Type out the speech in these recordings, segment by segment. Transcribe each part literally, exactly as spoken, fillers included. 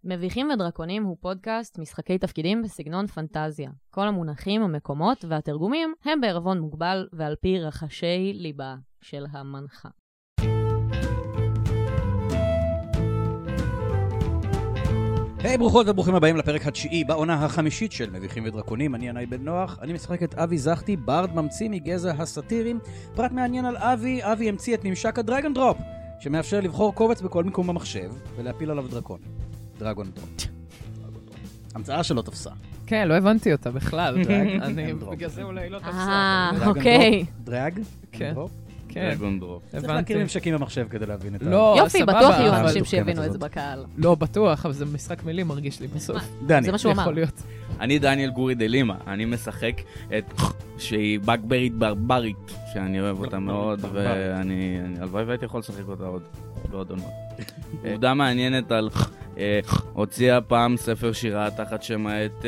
מביכים ודרקונים הוא פודקאסט משחקי תפקידים בסגנון פנטזיה. כל המונחים, המקומות והתרגומים הם בערבון מוגבל ועל פי רחשי ליבה של המנחה. היי, hey, ברוכות וברוכים הבאים לפרק התשיעי בעונה החמישית של מביכים ודרקונים. אני ינאי בן נוח, אני משחק את אבי זכתי, ברד ממציא מגזע הסאטירים. פרט מעניין על אבי, אבי המציא את ממשק הדרגון דרופ, שמאפשר לבחור קובץ בכל מיקום במחשב ולהפיל עליו דרקון. דרגון דרופ. המצאה שלא תפסה. כן, לא הבנתי אותה בכלל. אני בגלל זה אולי לא תפסה. אה, אוקיי. דרג? כן. דרגון דרופ. צריך להכיר ממשקים במחשב כדי להבין את ה... לא, יופי, בטוח יהיו אנשים שהבינו את זה בקהל. לא, בטוח, אבל זה משחק מילים מרגיש לי בסוף. דני. זה מה שהוא אמר. אני דניאל גורי דלימה, אני משחק את שהיא בקברית ברברית, שאני אוהב אותה מאוד, ואני הלוואי והייתי יכול לשחק אותה עוד בעוד עונות. עובדה מעניינת על הוציאה פעם ספר שירה תחת שמה את...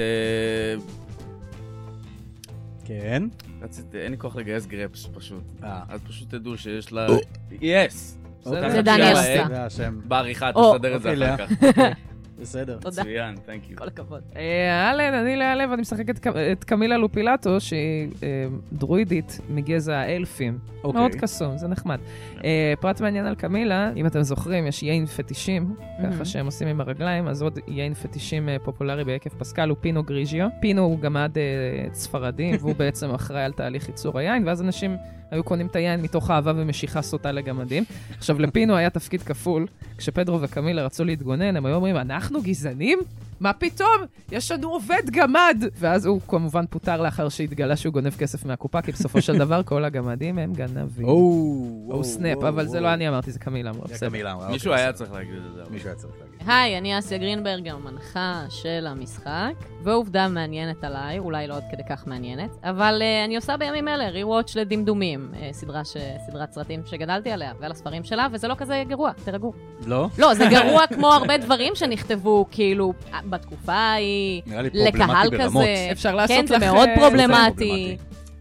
כן. רציתי, אין לי כוח לגייס גרפס פשוט. אה. אז פשוט תדעו שיש לה... יס! זה דניאל עשה. זה השם. בעריכה, או. תסדר את זה אוקיי, אחר כך. בסדר. תודה. מצוין, תhank you. כל הכבוד. אהלן, אני להלב, אני משחקת את קמילה לופילטו, שהיא דרואידית מגזע האלפים. אוקיי. מאוד קסום, זה נחמד. פרט מעניין על קמילה, אם אתם זוכרים, יש יין פטישים, ככה שהם עושים עם הרגליים, אז עוד יין פטישים פופולרי ביקף פסקל הוא פינו גריז'יו. פינו הוא גמד ספרדי, והוא בעצם אחראי על תהליך ייצור היין, ואז אנשים היו קונים את היין מתוך אהבה ומשיכה סוטה לגמדים. עכשיו, לפינו היה תפקיד כפול. כשפדרו וקמילה רצו להתגונן, הם היו אומרים, אנחנו גזענים? מה פתאום? יש לנו עובד גמד! ואז הוא כמובן פוטר לאחר שהתגלה שהוא גונב כסף מהקופה, כי בסופו של דבר כל הגמדים הם גנבים. או סנאפ, אבל זה לא אני אמרתי, זה קמילה אמרה. זה קמילה אמרה. מישהו היה צריך להגיד את זה. מישהו היה צריך להגיד. היי, אני אסיה גרינברג, המנחה של המשחק, ועובדה מעניינת עליי, אולי לא עד כדי כך מעניינת, אבל uh, אני עושה בימים אלה ריוואץ' לדמדומים, uh, סדרה ש... סדרת סרטים שגדלתי עליה, ועל הספרים שלה, וזה לא כזה גרוע, תרגעו. לא? לא, זה גרוע כמו הרבה דברים שנכתבו, כאילו, בתקופה ההיא, לקהל כזה. אפשר לעשות כן, זה לך... מאוד פרובלמטי.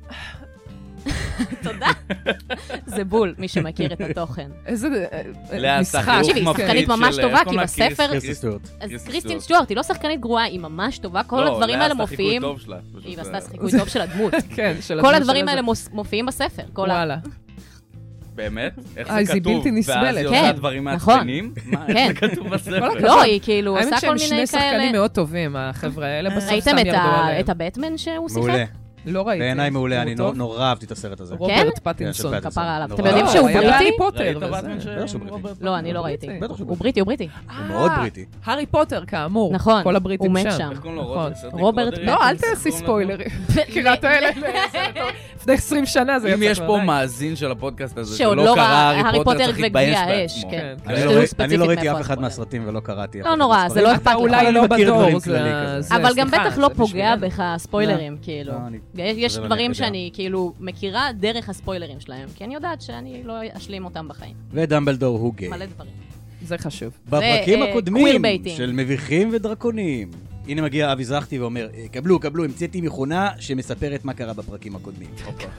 תודה. זה בול, מי שמכיר את התוכן. איזה לאה, משחק. תחיוך תקשיבי, מפחיד שחקנית ממש של- טובה, איך כי קוראים לה? בספר... קירסטין קריסטין סטוארט. אז קריסטין קריסטין סטוארט. סטוארט, היא לא שחקנית גרועה, היא ממש טובה, כל לא, הדברים לאה האלה עשתה חיקוי מופיעים... טוב שלה. היא פשוט עשתה זה- חיקוי טוב של הדמות. כן, של כל הדמות הדברים של האלה זה. מוס- מופיעים בספר. כל ה- וואלה. באמת? איך אה, זה זה כתוב? בלתי נסבלת. ואז היא כן, עושה דברים נכון. מעצבנים? מה, איך כן. זה כתוב בספר? כל הכבוד. לא, היא כאילו האמת עושה כל שהם מיני שני שחקנים כאלה... מאוד טובים, החבר'ה האלה, בסוף ראיתם סתם את ירדו ה- עליהם. את הבטמן שהוא שיחק? מעולה. לא ראיתי. בעיניי מעולה, הוא אני טוב? נורא אהבתי את הסרט הזה. רוברט פטינסון. כן, של כפרה עליו. נורא. אתם יודעים לא, שהוא היה בריטי? בהארי פוטר. ראית וזה. הבטמן של בטח שהוא בריטי. רוברט? לא, אני לא הוא ראיתי. בריטי. בטח שהוא הוא בריטי. בריטי, הוא בריטי. הוא מאוד בריטי. הארי פוטר, כאמור. נכון, כל הבריטים הוא מת שם. שם. איך קוראים לו? נכון. רוברט? רוברט סדריק לא, אל רודריגז? תעשי איך קוראים לו? ספוילרים. מכירה את האלה? לפני עשרים שנה זה יצא אם כבר. יש פה די. מאזין של הפודקאסט הזה שעוד שלא לא קרא ראה הארי הארי פוטר, פוטר צריך להתבייש וגביע בעצמו. האש, כן. כן. אני שתדעו לא ראיתי- ספציפית אני לא ראיתי מאיפה אף אחד הספוילר. מהסרטים ולא קראתי. אף לא אחד נורא, מהספרים. זה לא אתה אכפת אולי לך. לא אני מכיר בדור. דברים זה- כללי כזה. זה- אבל גם סליחה, בטח לא זה פוגע בשבילנו. בך ספוילרים, כאילו. לא, אני- יש יש זה לא דברים אני יודע. שאני כאילו מכירה דרך הספוילרים שלהם, כי אני יודעת שאני לא אשלים אותם בחיים. ודמבלדור הוא גיי. מלא דברים. זה חשוב. בפרקים אה, הקודמים queerbaiting. של מביכים ודרקונים. הנה מגיע אבי זכתי ואומר, "אה, קבלו, קבלו, המצאתי מכונה שמספרת מה קרה בפרקים הקודמים.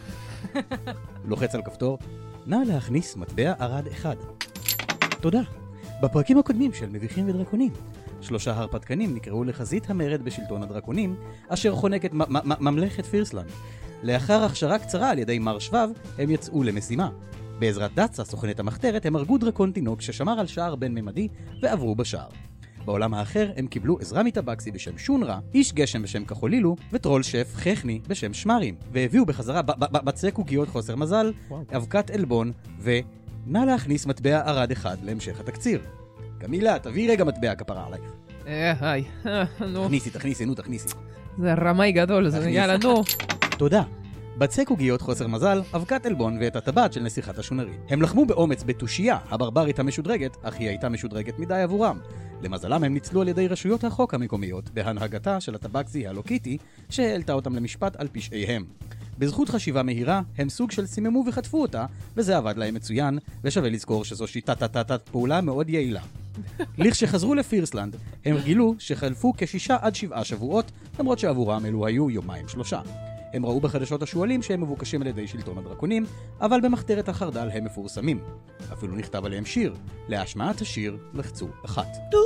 לוחץ על כפתור, נא להכניס מטבע ערד אחד. תודה. בפרקים הקודמים של מביכים ודרקונים, שלושה הרפתקנים נקראו לחזית המרד בשלטון הדרקונים, אשר חונקת מ- מ- ממלכת פירסלנד. לאחר הכשרה קצרה על ידי מר שבב, הם יצאו למשימה. בעזרת דאצה, סוכנת המחתרת, הם הרגו דרקון תינוק ששמר על שער בין-ממדי ועברו בשער. בעולם האחר הם קיבלו עזרה מטבקסי בשם שונרה, איש גשם בשם כחולילו, וטרול שף חכני בשם שמרים, והביאו בחזרה ב- ב- ב- בצק עוגיות חוסר מזל, אבקת אלבון, ונא להכניס מטבע ערד אחד להמשך התקציר. קמילה, תביאי רגע מטבע כפרה עלייך. אה, היי. אה, נו, תכניסי, תכניסי, נו, תכניסי. זה רמאי גדול, זה תכניס. יאללה, נו. תודה. בצק עוגיות חוסר מזל, אבקת אלבון ואת הטבעת של נסיכת השונרים. הם לחמו באומץ בתושייה, הברברית המשודרגת, אך היא הייתה משודרגת מדי עבורם. למזלם הם ניצלו על ידי רשויות החוק המקומיות, בהנהגתה של הטבקסי הלוקיטי, שהעלתה אותם למשפט על פשעיהם. בזכות חשיבה מהירה, הם סוג של סיממו וחטפו אותה, וזה עבד להם מצוין, ושווה לזכור שזו שיטת תת פעולה מאוד יעילה. לכשחזרו לפירסלנד, הם גילו שחלפו כשישה עד שבעה שבועות, למרות שעבורם אלו היו יומיים שלושה. הם ראו בחדשות השואלים שהם מבוקשים על ידי שלטון הדרקונים, אבל במחתרת החרדל הם מפורסמים. אפילו נכתב עליהם שיר. להשמעת השיר לחצו אחת.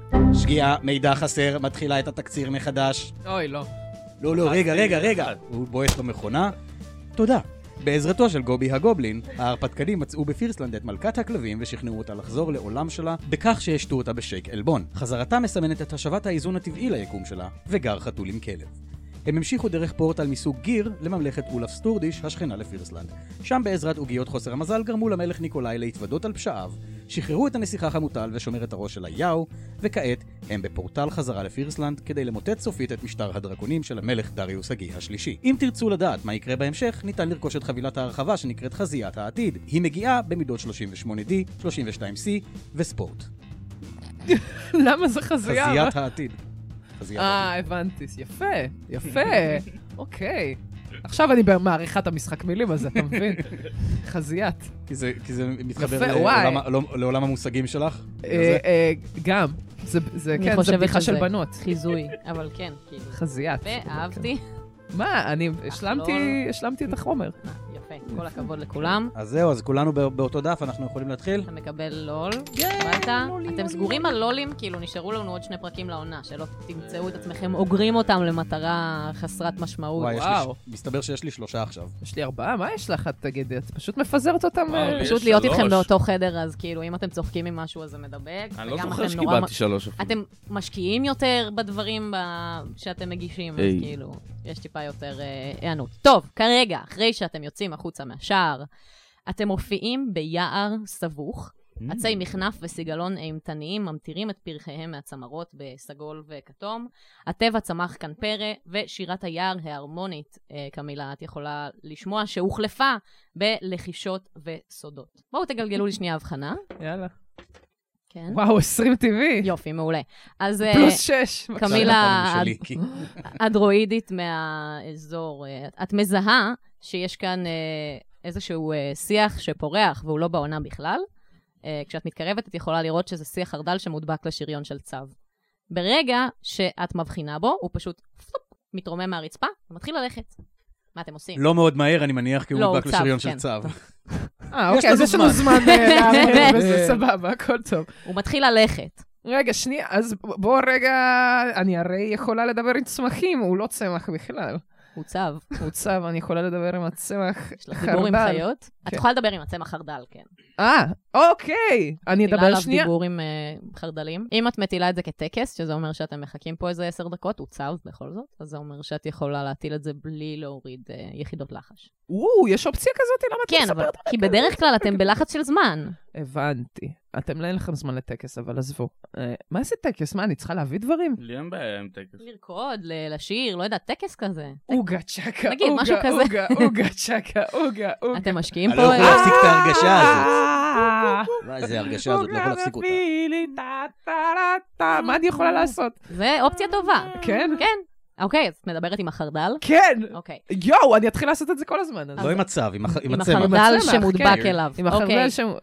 שגיאה, מידע חסר, מתחילה את התקציר מחדש. אוי, לא. לא, לא, רגע, רגע, רגע. הוא בועט במכונה. תודה. בעזרתו של גובי הגובלין, ההרפתקנים מצאו בפירסלנד את מלכת הכלבים ושכנעו אותה לחזור לעולם שלה בכך שהשתו אותה בשייק עלבון. חזרתה מסמנת את השבת האיזון הטבעי ליקום שלה, וגר חתול עם כלב. הם המשיכו דרך פורטל מסוג גיר לממלכת אולף סטורדיש, השכנה לפירסלנד. שם בעזרת עוגיות חוסר המזל גרמו למלך ניקולאי להתוודות על פשעיו, שחררו את הנסיכה חמוטל ושומרת הראש של היאו, וכעת הם בפורטל חזרה לפירסלנד כדי למוטט סופית את משטר הדרקונים של המלך דריוס הגי השלישי. אם תרצו לדעת מה יקרה בהמשך, ניתן לרכוש את חבילת ההרחבה שנקראת חזיית העתיד. היא מגיעה במידות שלושים ושמונה די, שלושים ושתיים סי וספורט. למה זה חזייה? חזיית העתיד. אה, הבנתי. יפה, יפה. אוקיי. עכשיו אני מעריכת המשחק מילים הזה, אתה מבין? חזיית. כי זה, כי זה מתחבר לעולם, לעולם המושגים שלך? גם. זה, כן, זה בדיחה של בנות. חיזוי, אבל כן, כאילו. חזיית. ואהבתי. מה, אני השלמתי, השלמתי את החומר. יפה, כל הכבוד לכולם. אז זהו, אז כולנו באותו דף, אנחנו יכולים להתחיל? אתה מקבל לול. קיבלת. אתם סגורים על לולים, כאילו נשארו לנו עוד שני פרקים לעונה, שלא תמצאו את עצמכם, אוגרים אותם למטרה חסרת משמעות. וואו, מסתבר שיש לי שלושה עכשיו. יש לי ארבעה? מה יש לך? תגיד, את פשוט מפזרת אותם. פשוט להיות איתכם באותו חדר, אז כאילו, אם אתם צוחקים עם משהו, אז זה מדבק. אני לא זוכר שקיבלתי שלוש אפילו. אתם משקיעים יותר בדברים שאתם מגישים, אז כאילו, יש טיפה יותר הענות. טוב, כרגע, אחרי שאתם יוצאים החוצה מהשער, אתם מופיעים ביער סבוך, עצי מכנף וסיגלון אימתניים ממתירים את פרחיהם מהצמרות בסגול וכתום. הטבע צמח כאן פרא, ושירת היער ההרמונית, קמילה, את יכולה לשמוע, שהוחלפה בלחישות וסודות. בואו תגלגלו לי שנייה הבחנה. יאללה. כן. וואו, עשרים טבעי. יופי, מעולה. אז פלוס שש. קמילה, הדרואידית מהאזור, את מזהה שיש כאן איזשהו שיח שפורח והוא לא בעונה בכלל. כשאת מתקרבת, את יכולה לראות שזה שיח חרדל שמודבק לשריון של צו. ברגע שאת מבחינה בו, הוא פשוט מתרומם מהרצפה ומתחיל ללכת. מה אתם עושים? לא מאוד מהר, אני מניח, כי הוא מודבק לשריון של צו. אה, אוקיי, אז יש לנו זמן להבין, וזה סבבה, הכל טוב. הוא מתחיל ללכת. רגע, שנייה, אז בוא רגע, אני הרי יכולה לדבר עם צמחים, הוא לא צמח בכלל. הוא צב. הוא צב, אני יכולה לדבר עם הצמח חרדל. יש לך דיבור עם חיות? את יכולה לדבר עם הצמח חרדל, כן. אה, אוקיי. אני אדבר שנייה. מטילה עליו דיבור עם חרדלים. אם את מטילה את זה כטקס, שזה אומר שאתם מחכים פה איזה עשר דקות, הוא צב בכל זאת, אז זה אומר שאת יכולה להטיל את זה בלי להוריד יחידות לחש. וואו, יש אופציה כזאת? למה אתה מספר? כן, כי בדרך כלל אתם בלחץ של זמן. הבנתי. אתם לא אין לכם זמן לטקס, אבל עזבו. מה זה טקס? מה, אני צריכה להביא דברים? לי אין בעיה עם טקס. לרקוד, לשיר, לא יודע, טקס כזה. אוגה צ'קה, נגיד, משהו כזה. אוגה, אוגה צ'קה, אוגה, אוגה. אתם משקיעים פה... אני לא יכול להפסיק את ההרגשה הזאת. מה זה ההרגשה הזאת? לא יכול להפסיק אותה. מה אני יכולה לעשות? זה אופציה טובה. כן? כן. אוקיי, אז את מדברת עם החרדל? כן! אוקיי. יואו, אני אתחיל לעשות את זה כל הזמן. לא עם הצו, עם הצמח. עם החרדל שמודבק אליו. עם החרדל שמודבק.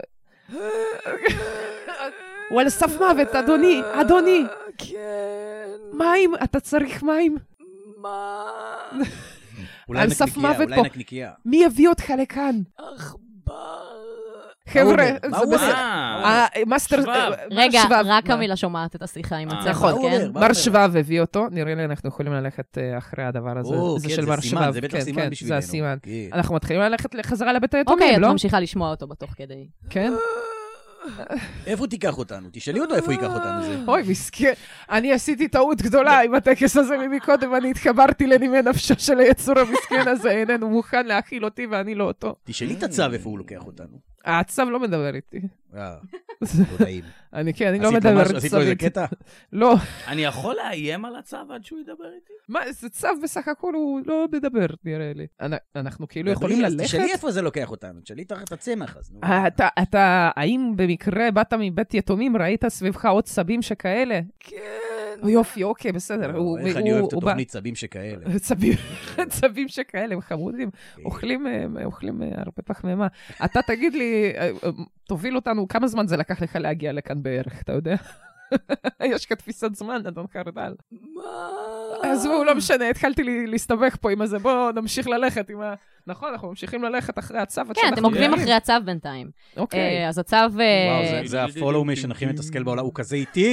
הוא על סף מוות, אדוני, אדוני. כן. מים, אתה צריך מים. מה? אולי נקניקיה, אולי נקניקיה. מי יביא אותך לכאן? עכבר. חבר'ה, זה בסדר. מאסטר... רגע, רק קמילה שומעת את השיחה עם הצמח, נכון, כן? מר שבב הביא אותו, נראה לי אנחנו יכולים ללכת אחרי הדבר הזה. זה של מר שבב. זה בטח סימן בשבילנו. זה הסימן. אנחנו מתחילים ללכת לחזרה לבית היתומים, אוקיי, לא? את ממשיכה לשמוע אותו בתוך כדי. כן? איפה תיקח אותנו? תשאלי אותו איפה ייקח אותנו זה. אוי, מסכן. אני עשיתי טעות גדולה עם הטקס הזה ממקודם, אני התחברתי לנימי נפשו של היצור המסכן הזה, איננו מוכן להכיל אותי ואני לא אותו. תשאלי את הצו איפה הוא לוקח אותנו. הצו לא מדבר איתי. אה, תודעים. אני כן, אני לא מדבר עם צו. עשית לו איזה קטע? לא. אני יכול לאיים על הצו עד שהוא ידבר איתי? מה, זה צו בסך הכל הוא לא מדבר, נראה לי. אנחנו כאילו יכולים ללכת? תשאלי איפה זה לוקח אותנו, תשאלי את הצמח אז. אתה, האם במקרה באת מבית יתומים, ראית סביבך עוד צבים שכאלה? כן. יופי, אוקיי, בסדר. איך אני אוהב את התוכנית צבים שכאלה. צבים שכאלה, הם חמודים. אוכלים הרבה פחמימה. אתה תגיד לי, תוביל אותנו, כמה זמן זה לקח לך להגיע לכאן בערך, אתה יודע? יש כתפיסת זמן, אדון חרדל. מה? אז הוא לא משנה, התחלתי להסתבך פה עם הזה, בואו נמשיך ללכת עם ה... נכון, אנחנו ממשיכים ללכת אחרי הצו. כן, אתם עוקבים אחרי הצו בינתיים. אוקיי. אז הצו... וואו, זה הפולו מי שנכין את הסקל בעולם, הוא כזה איטי.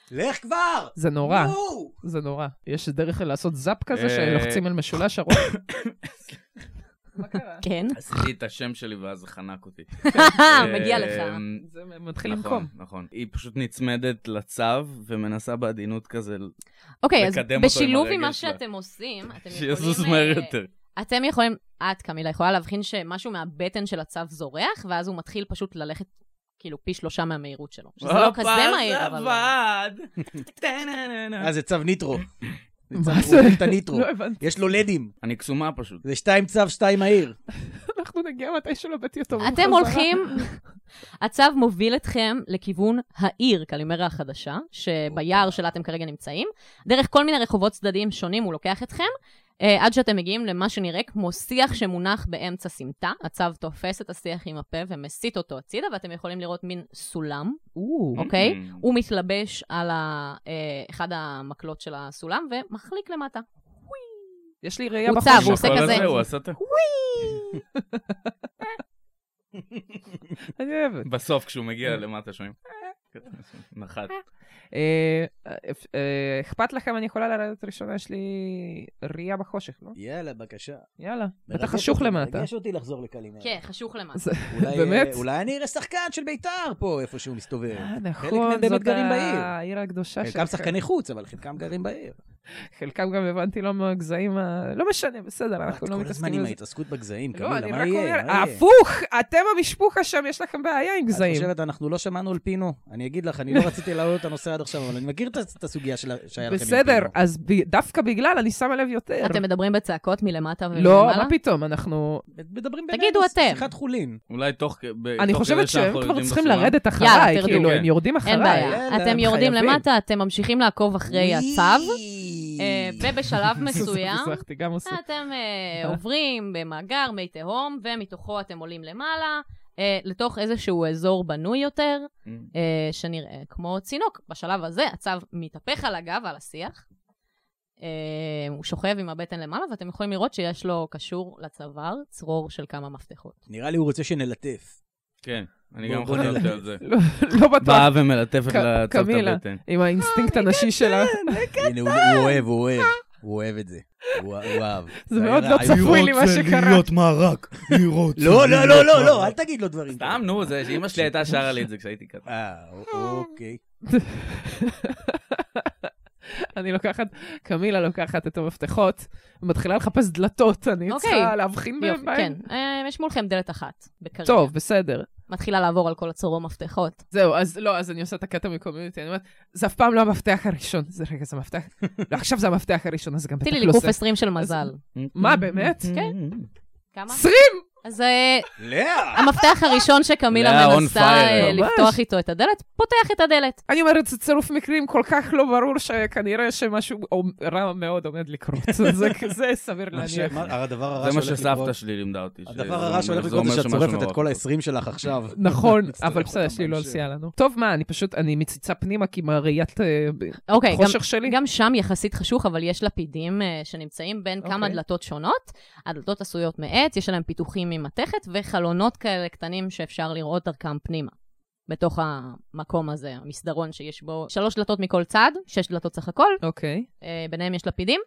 לך כבר! זה נורא, נו! זה נורא. יש דרך לעשות זאפ כזה אה. שלוחצים על משולש הראש. מה קרה? כן. עשיתי את השם שלי ואז זה חנק אותי. מגיע לך. זה מתחיל נכון, למקום. נכון. היא פשוט נצמדת לצו ומנסה בעדינות כזה אוקיי, אז לקדם אותו בשילוב עם עם מה הרגל שלה. שאתם עושים, אתם שיזוז יכולים... מהר אה, יותר. אתם יכולים, את קמילה יכולה להבחין שמשהו מהבטן של הצו זורח, ואז הוא מתחיל פשוט ללכת כאילו פי שלושה מהמהירות שלו. שזה לא כזה מהיר, אבל... אה, זה צו ניטרו. מה זה? הוא את הניטרו. לא הבנתי. יש לו לדים. אני קסומה פשוט. זה שתיים צו, שתיים מהיר. אנחנו נגיע מתי שלא בטי אותו. אתם הולכים, הצו מוביל אתכם לכיוון העיר, קלימרה החדשה, שביער שלה אתם כרגע נמצאים. דרך כל מיני רחובות צדדיים שונים הוא לוקח אתכם, עד שאתם מגיעים למה שנראה כמו שיח שמונח באמצע סמטה. הצו תופס את השיח עם הפה ומסיט אותו הצידה, ואתם יכולים לראות מין סולם, אוקיי? הוא מתלבש על אחד המקלות של הסולם ומחליק למטה. יש לי ראייה הוא בחושך. צב, הוא עושה כזה. הוא עושה את... אני אוהבת. בסוף כשהוא מגיע למטה שומעים. נחת. אכפת לכם, אני יכולה לרדת ראשונה, יש לי ראייה בחושך, לא? יאללה, בבקשה. יאללה, בטח חשוך למטה. מרגש אותי לחזור לקלימרה. כן, חשוך למטה. באמת? אולי אני אראה שחקן של בית"ר פה, איפה שהוא מסתובב. נכון, זאת העיר הקדושה שלכם. חלקם שחקני חוץ, אבל חלקם גרים בעיר. חלקם גם הבנתי לא מהגזעים, לא משנה, בסדר, אנחנו לא כל הזמן מתעסקים עם בזה. ההתעסקות בגזעים, לא, קמילה, אני מה רק יהיה? אומר, הפוך, אתם המשפוחה שם, יש לכם בעיה עם את גזעים. חושבת, אנחנו לא שמענו על פינו? אני אגיד לך, אני לא רציתי להעלות את הנושא עד עכשיו, אבל אני מכיר את הסוגיה שהיה לכם עם פינו. בסדר, אז דווקא בגלל, אני שמה לב יותר. אתם מדברים בצעקות מלמטה ומלמעלה? לא, מה פתאום, אנחנו... מדברים תגידו בינינו, אתם. שיחת חולין. אולי תוך... אני תוך חושבת כדי שאנחנו שהם כבר יורדים צריכים בסולם. לרדת יאללה, אחריי, תרדו. כאילו, כן. הם יורדים אחריי. אין בעיה. יאללה, אתם הם יורדים חייבים. למטה, אתם ממשיכים לעקוב אחרי הצו, אה, ובשלב מסוים, זכתי, גם עושה. אתם אה, עוברים במאגר מי תהום, ומתוכו אתם עולים למעלה, אה, לתוך איזשהו אזור בנוי יותר, אה, שנראה כמו צינוק. בשלב הזה הצו מתהפך על הגב, על השיח. אה, הוא שוכב עם הבטן למעלה, ואתם יכולים לראות שיש לו קשור לצוואר צרור של כמה מפתחות. נראה לי הוא רוצה שנלטף. כן, אני בוא- גם בוא חושבת נלך. על זה. לא לא בטוח, באה ומלטפת ק- לצו את קמילה. הבטן. עם האינסטינקט הנשי שלה. הנה, הוא הוא אוהב, הוא אוהב. הוא אוהב את זה. הוא הוא אהב. זה מאוד היה- לא צפוי לי מה שקרה. מרק. לא, לא, לא, לא, לא, אל תגיד לו דברים. סתם, נו, זה שאמא שלי הייתה שרה לי את זה כשהייתי קטן. אה, אוקיי. אני לוקחת, קמילה לוקחת את המפתחות, ומתחילה לחפש דלתות, אני אוקיי. צריכה להבחין יופי, בהם. כן. אה, יש מולכם דלת אחת, בקריה. טוב, בסדר. מתחילה לעבור על כל הצרור מפתחות. זהו, אז לא, אז אני עושה את הקטע מקומיוניטי, אני אומרת, זה אף פעם לא המפתח הראשון. זה רגע, זה המפתח, לא, עכשיו זה המפתח הראשון, אז גם בטח תני לא לי זה. לקוף עשרים של מזל. מה, באמת? כן. כמה? עשרים! אז אה, לאה! המפתח הראשון שקמילה לאה, on מנסה fire, אה, ממש. לפתוח איתו את הדלת, פותח את הדלת. אני אומרת, זה צירוף מקרים כל כך לא ברור שכנראה שמשהו רע מאוד עומד לקרות. זה כזה סביר מה ש- להניח. מה- הדבר הרע זה מה שהולך שסבתא לקרות- שלי לימדה אותי. הדבר שזה הרע שהולך אומר לקרות זה שאת שמשהו צורפת נורא את כל חשוב. ה-עשרים שלך עכשיו. נכון, נצטרך אבל אותם בסדר, יש לי לא בהמשך. עשייה לנו. טוב, מה, אני פשוט, אני מציצה פנימה, כי מהראיית אה, אוקיי, גם- חושך שלי. גם שם יחסית חשוך, אבל יש לפידים אה, שנמצאים בין כמה אוקיי. דלתות שונות. הדלתות עשויות מעץ, יש עליהם פיתוחים ממתכת, וחלונות כאלה קטנים שאפשר לראות דרכם פנימה. בתוך המקום הזה, המסדרון שיש בו שלוש דלתות מכל צד, שש דלתות סך הכל, אוקיי. אה, ביניהם יש לפידים.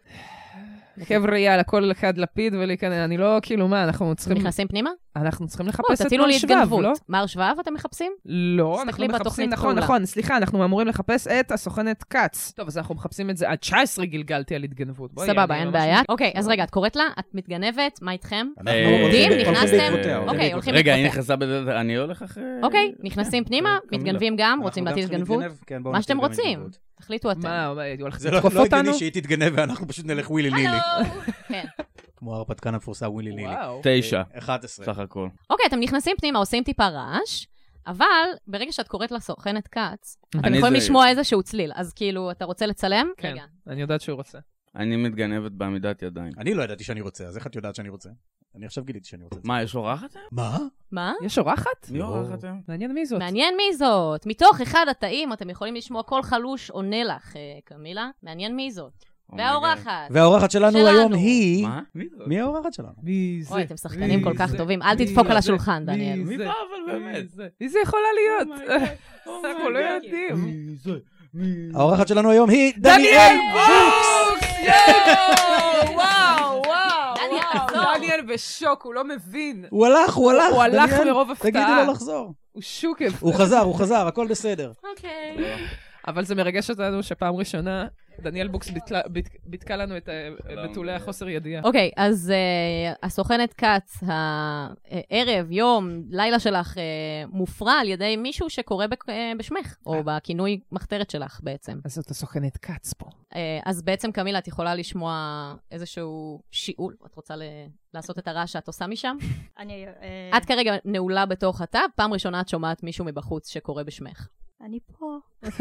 חבר'ה, יאללה, כל אחד לפיד ולהיכנס, אני לא, כאילו, מה, אנחנו צריכים, נכנסים פנימה? אנחנו צריכים או, לחפש את תטילו לי מר שבב, התגנבות. לא? מר שבב אתם מחפשים? לא, אנחנו תסתכלי מחפשים, בתוכנית נכון, פעולה. נכון, סליחה, אנחנו אמורים לחפס את הסוכנת קאץ. טוב, אז אנחנו מחפשים את זה, עד תשע עשרה גלגלתי על התגנבות. בואי, סבבה, אני אין ממש- בעיה. אוקיי, אז רגע, את קוראת לה, את מתגנבת, מה איתכם? אנחנו אה, עומדים, הולכים נכנסתם? בעקבותיה, אוקיי, הולכים רגע, היא בעקבותיה. נכנסה בדלת, אני הולך אחרי... אוקיי, נכנסים פנימה, קמילה. מתגנבים גם, אנחנו רוצים גם להטיל צריכים התגנבות? להתגנב? כן, בואו מה שאתם נטיל גם רוצים. התגנבות. תחליטו אתם. מה, היא הולכת זה לא לתקוף לא אותנו? הגיוני שהיא תתגנב ואנחנו פשוט נלך ווילי נילי. הלו! כן. כמו ההרפתקן המפורסם ווילי נילי. וואו. תשע, אחת עשרה. סך הכל. אוקיי, אתם נכנסים פנימה, עושים טיפה רעש, אבל ברגע שאת קוראת לסוכנת קאץ, אתם אני יכולים זה- לשמוע איזשהו צליל. אז כאילו, אתה רוצה לצלם? כן, רגע. אני יודעת שהוא רוצה. אני מתגנבת בעמידת ידיים. אני לא ידעתי שאני רוצה, אז איך את יודעת שאני רוצה? אני עכשיו גיליתי שאני רוצה. מה, יש אורחת? מה? מה? יש אורחת? מי לא. אורחת היום? מעניין מי זאת. מעניין מי זאת. מתוך אחד התאים אתם יכולים לשמוע קול חלוש עונה לך, אה, קמילה. מעניין מי זאת. והאורחת. והאורחת שלנו שלנו. היום היא... מה? מי זאת? מי האורחת שלנו? מי זה? אוי, אתם שחקנים מי כל כך זה? טובים. אל מי תדפוק על זה? השולחן, דניאל. מי מי זה? בא אבל באמת? מי זה? מי זה יכולה להיות? Oh my God. אנחנו לא יודעים. מי זה? האורחת שלנו היום היא דניאל בוקס! יואו! וואו, וואו, דניאל, וואו. תחזור. דניאל בשוק, הוא לא מבין. הוא הלך, הוא הלך. הוא הלך דניאל, מרוב הפתעה. תגידו לו לחזור. הוא שוקף. הוא חזר, הוא חזר, הכל בסדר. אוקיי. אבל זה מרגש אותנו שפעם ראשונה דניאל בוקס ביטלה- ביט- ביטקה לנו את ה- בתולי החוסר ידיעה. אוקיי, אז אה, הסוכנת כץ, הערב, יום, לילה שלך אה, מופרע על ידי מישהו שקורא בק- אה, בשמך, או בכינוי מחתרת שלך בעצם. אז זאת הסוכנת קאץ פה. אה, אז בעצם, קמילה, את יכולה לשמוע איזשהו שיעול? את רוצה ל- לעשות את הרעש שאת עושה משם? אני... אה, את כרגע נעולה בתוך התא, פעם ראשונה את שומעת מישהו מבחוץ שקורא בשמך. אני פה.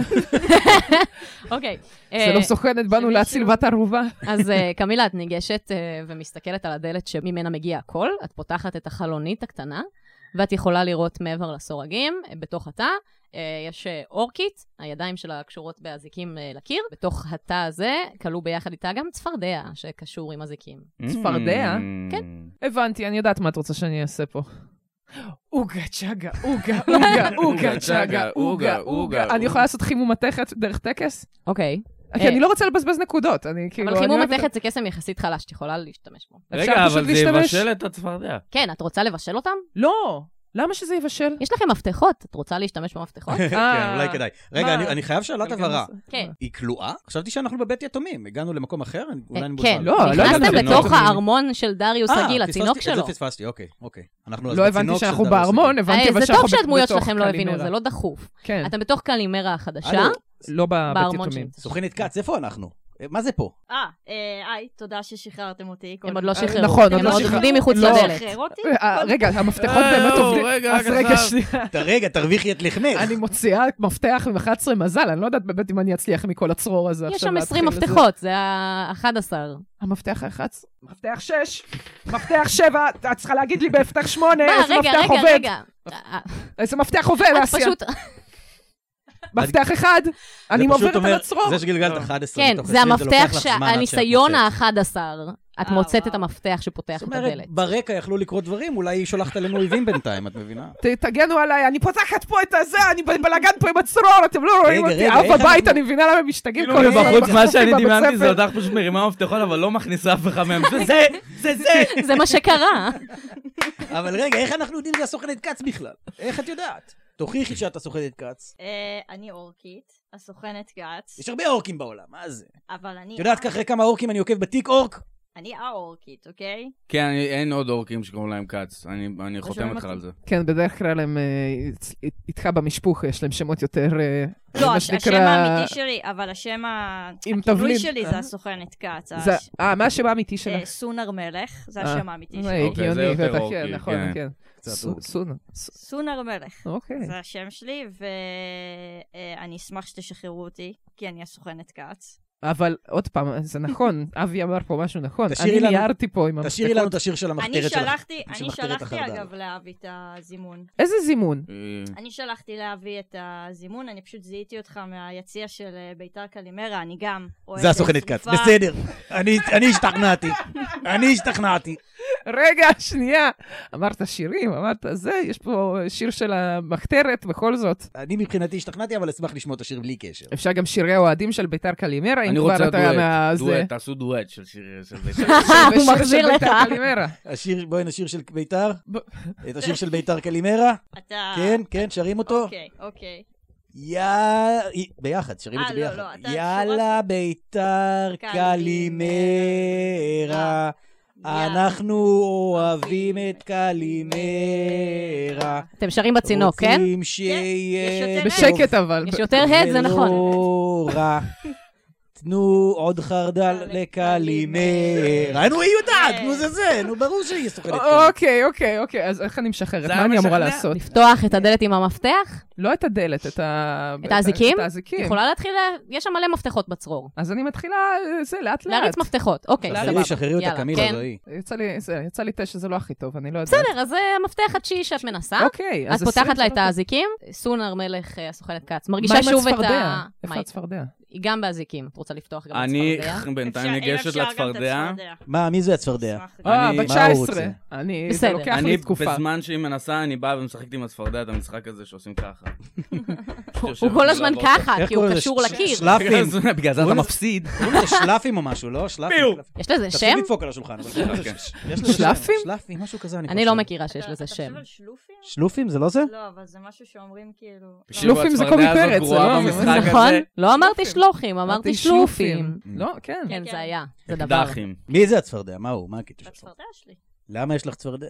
אוקיי. זה אה, לא סוכנת, באנו להציל בת ערובה. אז אה, קמילה, את ניגשת אה, ומסתכלת על הדלת שממנה מגיע הכל, את פותחת את החלונית הקטנה, ואת יכולה לראות מעבר לסורגים, אה, בתוך התא, אה, יש אה, אורקית, הידיים שלה קשורות באזיקים אה, לקיר, בתוך התא הזה כלוא ביחד איתה גם צפרדע שקשור עם אזיקים. צפרדע? כן. הבנתי, אני יודעת מה את רוצה שאני אעשה פה. אוגה צ'אגה, אוגה, אוגה, אוגה צ'אגה, אוגה, אוגה. אני יכולה לעשות חימום מתכת דרך טקס? אוקיי. כי אני לא רוצה לבזבז נקודות, אני כאילו... אבל אני חימום אוהבת- מתכת זה קסם יחסית חלש, את יכולה להשתמש בו. אפשר רגע, פשוט אבל זה להשתמש? יבשל את הצפרדע. כן, את רוצה לבשל אותם? לא, למה שזה יבשל? יש לכם מפתחות, את רוצה להשתמש במפתחות? כן, אולי כדאי. רגע, מה? אני- אני חייב שאלת הבהרה. כן. היא כלואה? חשבתי שאנחנו בבית יתומים. הגענו למקום אחר? אני- אולי אני כן, מבולבל. לא, לא נכנסתם הגענו בתוך לתינוק. הארמון של דריוס אה, הגיל, פספסתי, התינוק את שלו. זה פספסתי, אוקיי, אוקיי. אנחנו אז לא הבנתי בתינוק של שאנחנו דריוס בארמון, הגיל. הבנתי אה, אבל זה שאנחנו טוב שהדמויות בתוך שלכם לא הבינו, קלימרה. זה לא דחוף. כן, אתם בתוך קלימרה החדשה, הלו, לא בבית בארמון יתומים. של- סוכנת כץ, איפה אנחנו? אה, מה זה פה? אה, אה, היי, תודה ששחררתם אותי. הם עוד לא אה, שחררו. נכון, עוד הם לא עוד שחררו. עומדים מחוץ לא. לדלת. שחרר אותי? אה, רגע, המפתחות אה, באמת או, עובדים. רגע, אז רק רגע, עכשיו. שנייה. ת- רגע, תרוויחי את לחמך. אני מוציאה מפתח עם אחת עשרה מזל, אני לא יודעת באמת אם אני אצליח מכל הצרור הזה. יש עכשיו שם עשרים להתחיל לזה. מפתחות, זה ה-אחד עשר. המפתח האחד, מפתח שש, מפתח שבע, את צריכה להגיד לי בהפתח שמונה, מה, איזה רגע, מפתח רגע, עובד. רגע. אה, איזה מפתח עובד, את אסיה. פשוט... מפתח אחד, אני זה פשוט מועברת אומר, על הצרור. זה שגלגלת אחת עשרה כן, מתוך זה עשרים, המפתח, לוקח לך זמן עד שאת שהניסיון מוצאת. ה-אחד עשר. את אה, מוצאת את וואו. המפתח שפותח זאת את אומרת, הדלת. ברקע יכלו לקרות דברים, אולי היא שולחת עלינו אויבים בינתיים, את מבינה? ת- תגנו עליי, אני פותחת פה את הזה, אני בלגן פה עם הצרור, אתם לא רואים רגע, אותי, רגע, אף איך הבית, אנחנו- אני מבינה למה הם משתגעים כאילו כל הזמן. מבחוץ, מה בחוץ שאני בבית דמיינתי זה ספר. אותך פשוט מרימה מפתחות, אבל לא מכניסה אף אחד מהם. זה זה, זה זה. זה מה שקרה. אבל רגע, איך אנחנו יודעים שזה הסוכנת כץ בכלל? איך את יודעת? תוכיחי שאת הסוכנת כץ. אה, אני אורקית, הסוכנת גץ, יש הרבה אורקים בעולם, מה זה? אבל אני... את יודעת אחרי כמה אורקים אני עוקב בתיק אורק? אני האורקית, אוקיי? כן, אני- אין עוד אורקים שקוראים להם כץ. אני אני חותם שמעתי. איתך על זה. כן, בדרך כלל הם אה, איצ- איתך במשפוך, יש להם שמות יותר... אה, לא, מה הש- השם שנקרא- האמיתי שלי, אבל השם ה... עם הכינוי תבלין. שלי אה. זה הסוכנת כץ. זה- הש- אה, מה השם האמיתי אה, שלך? סונר מלך, זה אה, השם האמיתי זה שלי. אוקיי, זה הגיוני, יותר בטח, אורקי, כן, נכון, כן. כן. קצת סו- אורקי. סונה. ס- סונר מלך. אוקיי. זה השם שלי, ואני אשמח שתשחררו אותי, כי אני הסוכנת כץ. אבל עוד פעם, זה נכון, אבי אמר פה משהו נכון. תשאירי אני לנו- ניערתי פה עם תשאירי לנו המפתחות. את השיר של אני המחתרת שלך. שלחתי, של אני מחתרת שלחתי החרדל. אגב לאבי את הזימון. איזה זימון? אה, אני שלחתי לאבי את הזימון, אני פשוט זיהיתי אותך מהיציע של אה, ביתר קלימרה, אני גם אוהבת זה הסוכנת כץ, שריפה. בסדר. אני אני השתכנעתי. אני השתכנעתי. רגע, שנייה. אמרת שירים, אמרת זה, יש פה שיר של המחתרת, בכל זאת. אני מבחינתי השתכנעתי, אבל אשמח לשמוע את השיר בלי קשר. אפשר גם שירי האוהדים של ביתר קלימרה, אם אני כבר רוצה אתה דואט, מה- זה- דואט, תעשו דואט של שיר של בית"ר. הוא בשיר מחזיר של לך. ביתר קלימרה. השיר, בואי נשיר של ביתר. ב- את השיר של ביתר קלימרה. אתה... כן, כן, שרים אותו. אוקיי, אוקיי. יאללה, ביחד, שרים את אה, זה לא, ביחד. לא, אתה יאללה ביתר קלימרה, אנחנו אוהבים את קלימרה. אתם שרים בצינוק, כן? רוצים שיהיה יש טוב בשקט אבל. יש יותר הד, זה נכון. ולא רע. תנו עוד חרדל לקלימרה. נו, היא יודעת, נו זה זה, נו ברור שהיא סוכנת כאן. אוקיי, אוקיי, אוקיי, אז איך אני משחררת? זה מה אני אמורה המשכנע? לעשות? לפתוח את הדלת עם המפתח? לא את הדלת, את ה... את האזיקים? את האזיקים. יכולה להתחיל, יש שם מלא מפתחות בצרור. אז אני מתחילה, זה, לאט לאט. להריץ מפתחות, אוקיי, שחררי, סבבה. שחררי אותה, יאללה, קמילה, כן. זו היא. יצא לי, זה, יצא לי תשע, זה לא הכי טוב, אני לא יודעת. בסדר, אז זה המפתח התשיעי שאת מנסה. אוקיי, את אז פותחת לה עשרים את האזיקים, סונר מלך, אה, הסוכנת כץ. מה מרגישה עם שוב את הצפרדע? ה... איפה מה? הצפרדע? היא גם באזיקים. את רוצה לפתוח גם אני הצפרדע? בינתיים אפשר- אם ניגשת אפשר גם את לצפרדע. הצפרדע. מה, מי זה הצפרדע? אשמח אה, אני- בת מה תשע הוא עשרה. רוצה? אני, זה בסדר. לוקח אני לי תקופה. בזמן שהיא מנסה, אני באה ומשחקת עם הצפרדע את המשחק הזה שעושים ככה. הוא כל הזמן ככה, איך כי הוא קוראים לזה? קשור ש- לקיר. שלפים. בגלל זה אתה מפסיד. קוראים לזה שלפים או משהו, לא? שלפים. פיו. שלפים. יש לזה תפסיק שם? לדפוק על השולחן. אבל קוראים לזה- אוקיי. יש לזה שם. שלפים? שלפים, משהו כזה, אני אני חושב. לא מכירה שיש אתה- לזה אתה שם. חושב על שלופים? שלופים זה לא זה? לא, אבל זה משהו שאומרים כאילו... שלופים זה הצפרדע קובי הזאת פרץ, גרועה זה לא- במשחק נכון? הזה. לא אמרתי שלוחים, אמרתי שלופים. לא, כן. כן, כן. זה היה. זה דבר. אקדחים. מי זה הצפרדע? מה הוא? מה הקטע שלו? הצפרדע שלי. למה יש לך צפרדע?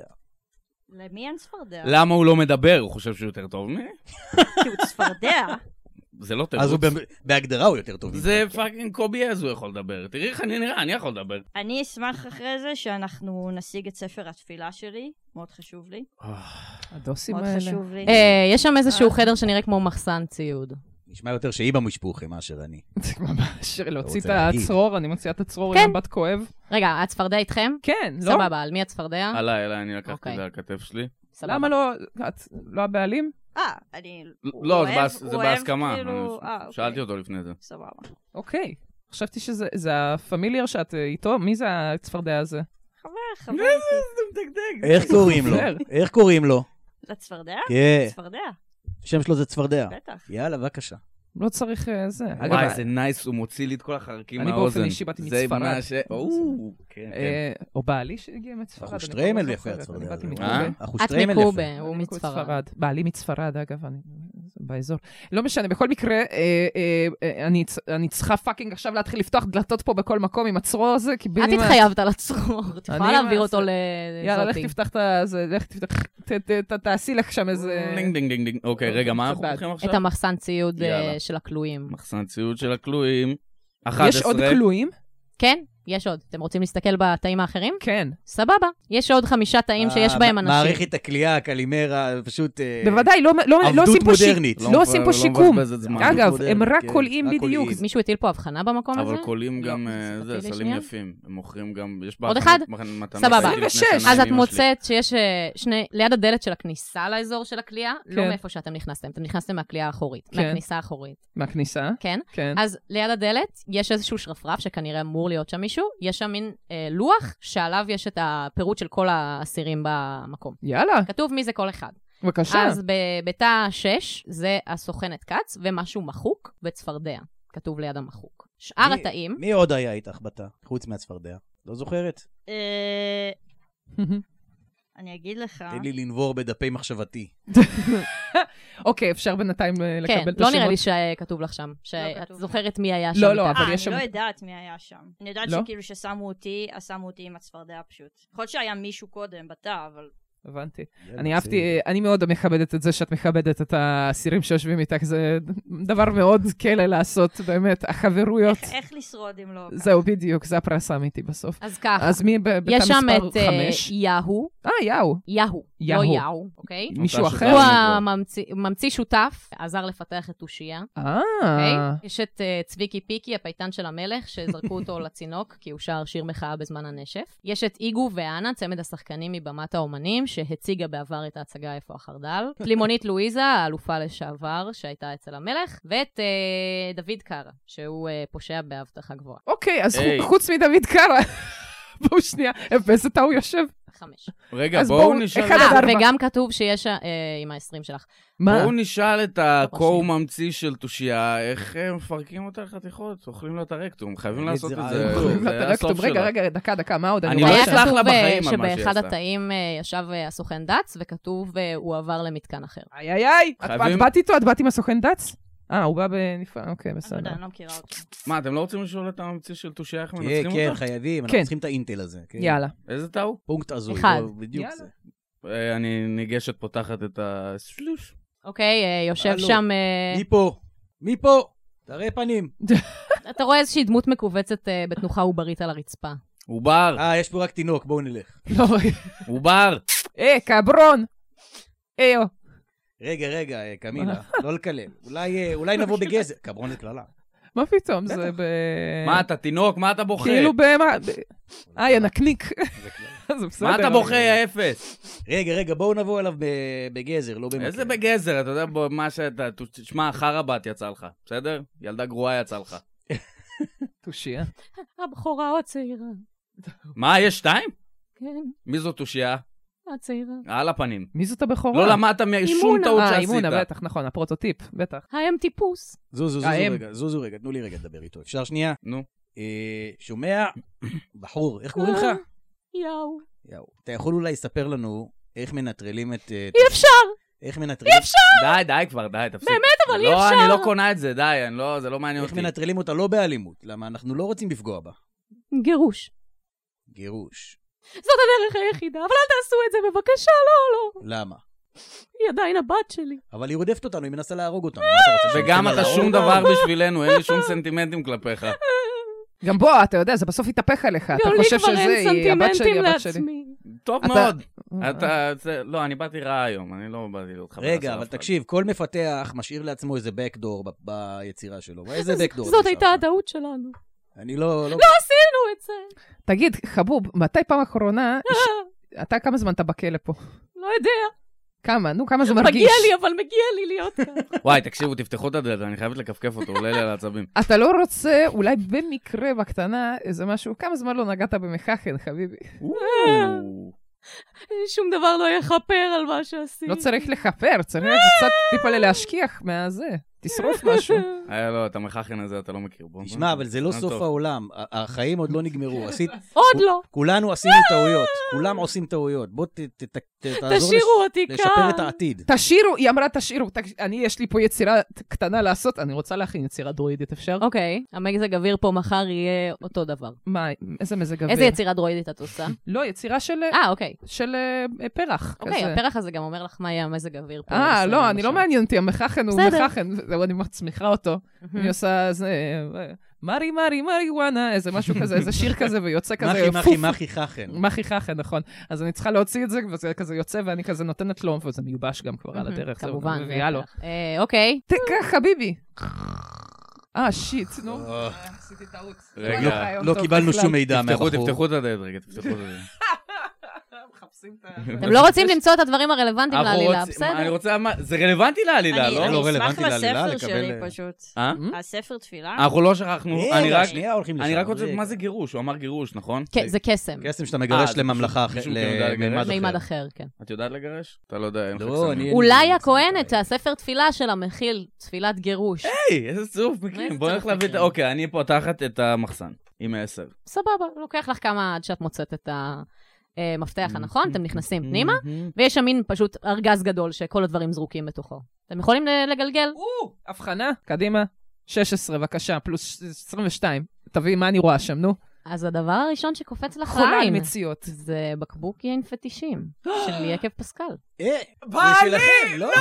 למי אין צפרדע? למה הוא לא מדבר? הוא חושב שהוא יותר טוב ממני? כי הוא צפרדע. זה לא אז הוא תירוץ. ב- בהגדרה הוא יותר טוב. זה פאקינג קובי אז הוא יכול לדבר. תראי איך אני נראה, אני יכול לדבר. אני אשמח אחרי זה שאנחנו נשיג את ספר התפילה שלי. מאוד חשוב לי. הדוסים מאוד האלה. חשוב לי. אה, יש שם איזשהו חדר שנראה כמו מחסן ציוד. נשמע יותר שהיא במשפוחים מאשר אני. ממש, להוציא את רוצה להגיד. הצרור, אני מוציאה את הצרור כן. עם מבט כואב. רגע, הצפרדע איתכם? כן, לא? סבבה, על מי הצפרדע? עליי, עליי, אני לקחתי אוקיי. את זה על הכתף שלי. סבבה. למה לא, את לא הבעלים? אה, אני... הוא לא, זה אוהב- בהס- הוא זה אוהב בהסכמה. כאילו- אני אה, אוקיי. שאלתי אותו לפני זה. סבבה. אוקיי. חשבתי שזה זה הפמיליאר שאת אה, איתו? מי זה הצפרדע הזה? חבר, חבר איתי. איך קוראים לו? חוזר. איך קוראים לו? לצפרדע? כן, צפרדע, השם שלו זה צפרדע. בטח. יאללה, בבקשה. לא צריך אה, זה. אגב, וואי, זה נייס, הוא מוציא לי את כל החרקים אני מהאוזן. באופן אישי באתי זה מספרד. מה ש... או, כן, כן. אה, או בעלי שהגיע מצפרד. אנחנו אני שטריימל כבר לא יפה זוכרת, הצפרדע. אני באתי הזה. מקובה. אה? אנחנו את שטריימל מקובה, יפה. הוא אני מצפרד. בעלי מצפרד, אגב, אני באזור. לא משנה, בכל מקרה, אה, אה, אה, אני צ- אני צריכה פאקינג עכשיו להתחיל לפתוח דלתות פה בכל מקום עם הצרור הזה, כי בין את אם... התחייבת על הצרור, את יכולה אני להעביר מעשה- אותו יאללה, לך לזאתי. תפתח את זה, לך תפתח, ת- ת- ת- תעשי לך שם איזה... דינג דינג דינג דינג. אוקיי, רגע, מה אנחנו בעד. פותחים עכשיו? את המחסן ציוד אה, יאללה. של הכלואים. מחסן ציוד של הכלואים. אחת עשרה. יש עוד כלואים? כן, יש עוד. אתם רוצים להסתכל בתאים האחרים? כן. סבבה. יש עוד חמישה תאים שיש אה, בהם אנשים. מערכת הכלייה, קלימרה, פשוט... אה, בוודאי, לא לא- לא עבדות עושים פה שיק. מודרנית. לא עושים פה שיקום. מבזבז זמן. אגב, מודרנית, הם רק כן, קולעים רק בדיוק. קולעים. מישהו הטיל פה הבחנה במקום הזה? אבל קולים גם, לא. אה, זה, תסתכלי סלים שנייה. יפים. הם מוכרים גם, יש עוד בהכנת- אחד? מכן- מתנה סבבה. שעשיתי לפני עשרים ושש. שנה אז עם את אמא מוצאת שיש אה, שני, ליד הדלת של הכניסה לאזור של הכלייה, לא כן. מאיפה שאתם נכנסתם, אתם נכנסתם מהכלייה האחורית, כן. מהכניסה האחורית, מהכניסה? כן? כן. אז ליד הדלת יש איזשהו שרפרף שכנראה אמור להיות שם מישהו, יש שם מין אה, לוח שעליו יש את הפירוט של כל האסירים במקום. יאללה, כתוב מי זה כל אחד. בבקשה. אז ב- בתא שש זה הסוכנת כץ ומשהו מחוק וצפרדע. כתוב ליד המחוק. שאר מי- התאים, מי עוד היה איתך בתא? חוץ מהצפרדע. לא זוכרת? אה, אני אגיד לך... תן לי לנבור בדפי מחשבתי. אוקיי, אפשר בינתיים אה, כן, לקבל את לא השמות. נראה לי שכתוב לך שם, שאת כתוב. זוכרת מי היה שם. לא, לא, איתך. אבל אה, יש אני שם- לא יודעת מי היה שם. אני יודעת לא? שכאילו ששמו אותי, אז שמו אותי עם הצפרדע פשוט. יכול להיות שהיה מישהו קודם בתא, אבל... הבנתי. יאללה, אני אהבתי, בסדר. אני מאוד מכבדת את זה שאת מכבדת את האסירים שיושבים איתך, זה דבר מאוד כלא לעשות, באמת, החברויות. איך לשרוד אם לא... זהו, בדיוק, זה הפרס האמיתי בסוף. אז ככה, אז מי ב- בתא יש שם מספר את אה, חמש? יהו, אה, יאו. יהו, יהו. לא יהו, אוקיי? מישהו אותה אחר? הוא שותף. הממציא ממציא שותף, עזר לפתח את תושייה, אוקיי? אה, יש את אה, צביקי פיקי, הפייטן של המלך, שזרקו אותו לצינוק, כי הוא שר שיר מחאה בזמן הנשף. יש את איגו ואנה, צמד השחקנים מבמת האומנים, שהציגה בעבר את ההצגה איפה החרדל. לימונית לואיזה, האלופה לשעבר, שהייתה אצל המלך. ואת אה, דוד קארה, שהוא אה, פושע בהבטחה גבוהה. אוקיי, אז היי. חוץ מדוד קארה, בואו שנייה, באיזה תא הוא יושב? חמש. רגע, אז בואו בואו, נשאל... אחד עד אה, ארבע. וגם כתוב שיש, אה, עם ה-עשרים שלך. מה? בואו נשאל את שנייה. הקור ממציא של תושייה, איך הם מפרקים אותה לחתיכות, אוכלים לה את הרקטום, חייבים באמת, לעשות זה את זה, רעיון טוב. אוכלים לה את זה הרקטום. הסוף רגע, שלה. רגע, דקה, דקה, מה עוד? אני רואה לא היה שם? אסלח לה כתוב אה, בחיים על מה שהיא שבאחד עשתה. התאים אה, ישב אה, הסוכן דץ, וכתוב אה, הוא עבר למתקן אחר. איי איי איי, את- חייבים- את באת איתו? את באת עם הסוכן דץ? אה, הוא בא בנפרד, אוקיי, אני לא בסדר. יודע, אני לא מכירה אותו. מה, אתם לא רוצים לשאול את הממציא של תושייה איך כן, מנצחים כן, אותה? חייבים, כן. אנחנו צריכים את האינטל הזה. כן. יאללה. איזה טעו? פונקט הזוי, אחד. לא, בדיוק יאללה. זה. אה, אני ניגשת פותחת את הסלוש. אוקיי, אה, יושב הלו. שם... אה, מי פה? מי פה? תראה פנים. אתה רואה איזושהי דמות מכווצת אה, בתנוחה עוברית על הרצפה. עובר, אה, יש פה רק תינוק, בואו נלך. לא, עובר. אה, קברון. איו. רגע, רגע, אה, קמילה, לא לקלל. אולי, אה, אולי נבוא בגזר. קברון זה קללה. מה פתאום? זה ב... מה אתה תינוק? מה אתה בוכה? כאילו במה... אה, ינקניק. זה קללה. זה בסדר. מה אתה בוכה, יא אפס? רגע, רגע, בואו נבוא אליו ב- בגזר, לא במקרה. איזה בגזר, אתה יודע, בוא, מה שאתה... תשמע, חרא בת יצא לך, בסדר? ילדה גרועה יצא לך. תושייה. הבחורה או הצעירה? מה, יש שתיים? כן, מי זאת תושייה? הצעירה. על הפנים. מי זאת הבכורה? לא למדת משום אימונה. טעות אה, שעשית. אימונה, בטח, נכון, הפרוטוטיפ, בטח. האם טיפוס. זוזו, זוזו האם. רגע, זוזו רגע, תנו לי רגע לדבר איתו. אפשר שנייה? נו. אה, שומע? בחור, איך קוראים לך? יאו. יאו. אתה יכול אולי לספר לנו איך מנטרלים את... אה, אי אפשר! איך מנטרלים... די, די כבר, די, תפסיק. באמת, אבל אי לא, אפשר. אני לא קונה את זה, די, אני לא, זה לא מעניין איך אותי. מנטרלים אותה לא באלימות? למה אנחנו לא רוצים לפגוע בה. גירוש. גירוש. זאת הדרך היחידה, אבל אל תעשו את זה בבקשה, לא, לא. למה? היא עדיין הבת שלי. אבל היא רודפת אותנו, היא מנסה להרוג אותנו. מה אתה רוצה? וגם שניתן לה אתה להרוג שום אותנו? דבר בשבילנו, אין לי שום סנטימנטים כלפיך. גם בוא, אתה יודע, זה בסוף יתהפך עליך. אתה גם לי חושב כבר שזה, אין היא הבת שלי, סנטימנטים הבת שלי. לעצמי. טוב אתה- מאוד. אתה, זה- לא, אני באתי רע היום, אני לא באתי להיות חבר של רגע, אף אבל אחד. תקשיב, כל מפתח משאיר לעצמו איזה backdoor ב- ביצירה שלו. איזה backdoor? זאת אתה הייתה שם? הטעות שלנו. אני לא... לא- לא עשינו את זה. תגיד, חבוב, מתי פעם אחרונה, אתה כמה זמן אתה בכלא פה? לא יודע. כמה? נו, כמה זה מרגיש? מגיע לי, אבל מגיע לי להיות כאן. וואי, תקשיבו, תפתחו את הדלת, אני חייבת לקפקף אותו, עולה לי על העצבים. אתה לא רוצה, אולי במקרה בקטנה, איזה משהו, כמה זמן לא נגעת במחכן, חביבי? שום דבר לא יכפר על מה שעשיתי. לא צריך לכפר, צריך קצת טיפה להשכיח מהזה. תשרוף משהו. היה לו, את המחכן הזה אתה לא מכיר בו. תשמע, אבל זה לא טוב. סוף העולם. ה- החיים עוד לא נגמרו. עשית... עוד לא. כולנו עשינו טעויות. כולם עושים טעויות. בוא ת- ת- ת- ת- תעזור לש- תשאירו אותי כאן. לשפר את העתיד. תשאירו, היא אמרה תשאירו. תק- אני, יש לי פה יצירה קטנה לעשות, אני רוצה להכין יצירה דרואידית, אפשר? אוקיי, המזג אוויר פה מחר יהיה אותו דבר. מה, איזה מזג אוויר? איזה יצירה דרואידית את עושה? לא, יצירה של אה, אוקיי. של אה, פרח. אוקיי, כזה. הפרח הזה גם אומר לך מה יהיה המזג אוויר פה. אה, בישראל, לא, אני לא למשל. מעניין אותי, המחכן הוא בסדר. מחכן, זהו, אני מצמיחה אותו. אני עושה זה, אה, מרי מרי מרי וואנה, איזה משהו כזה, איזה שיר כזה, ויוצא כזה, מחי, מחי, פוף. מחי חכן. מחי חכן, נכון. אז אני צריכה להוציא את זה, וזה כזה יוצא, ואני כזה נותנת לו, וזה מיובש גם כבר על הדרך. זהו, כמובן. מביאה לו. בטח. אה, אוקיי. תקח, חביבי. אה, שיט, נו. אה, עשיתי טעות. רגע, לא רעיון לא טוב קיבלנו בכלל. שום מידע תפתחו, מהבחור. תפתחו את הדלת רגע, תפתחו את הדלת. מחפשים את ה... אתם לא רוצים למצוא את הדברים הרלוונטיים אנחנו לעלילה, רוצים- מה, אני בסדר? רוצה, מה- זה רלוונטי לעלילה, אני לא? אני לא אשמח רלוונטי לעלילה, לספר לקבל, שלי אה, פשוט. אה? הספר תפילה? אנחנו לא שכחנו, אני רגע, רק... שנייה הולכים לשם. אני רק רוצה, רגע. מה זה גירוש? הוא אמר גירוש, נכון? כן, זה קסם. קסם שאתה אה, מגרש זה לממלכה פשוט- אחר, פשוט יודע לגרש? למימד מימד אחר. אחר, כן. את יודעת לגרש? אתה לא יודע, אין לך לא, קסמים. אני- אולי אני- הכהנת, הספר תפילה שלה מכיל תפילת גירוש. היי, איזה צירוף מקרים. איזה בוא נלך צירוף להביא את... מקרים. אוקיי, אני פותחת את המחסן. עם עשר. סבבה, לוקח לך כמה עד שאת מוצאת את המפתח הנכון, אתם נכנסים פנימה, ויש שם מין פשוט ארגז גדול שכל הדברים זרוקים בתוכו. אתם יכולים ל- לגלגל? או, הבחנה, קדימה. שש עשרה, בבקשה, פלוס עשרים ושתיים. תביאי מה אני רואה שם, נו. אז הדבר הראשון שקופץ לך חולה על לעין, מציאות. זה בקבוק יין פטישים, של יקב פסקל. אה, זה שלכם, לא?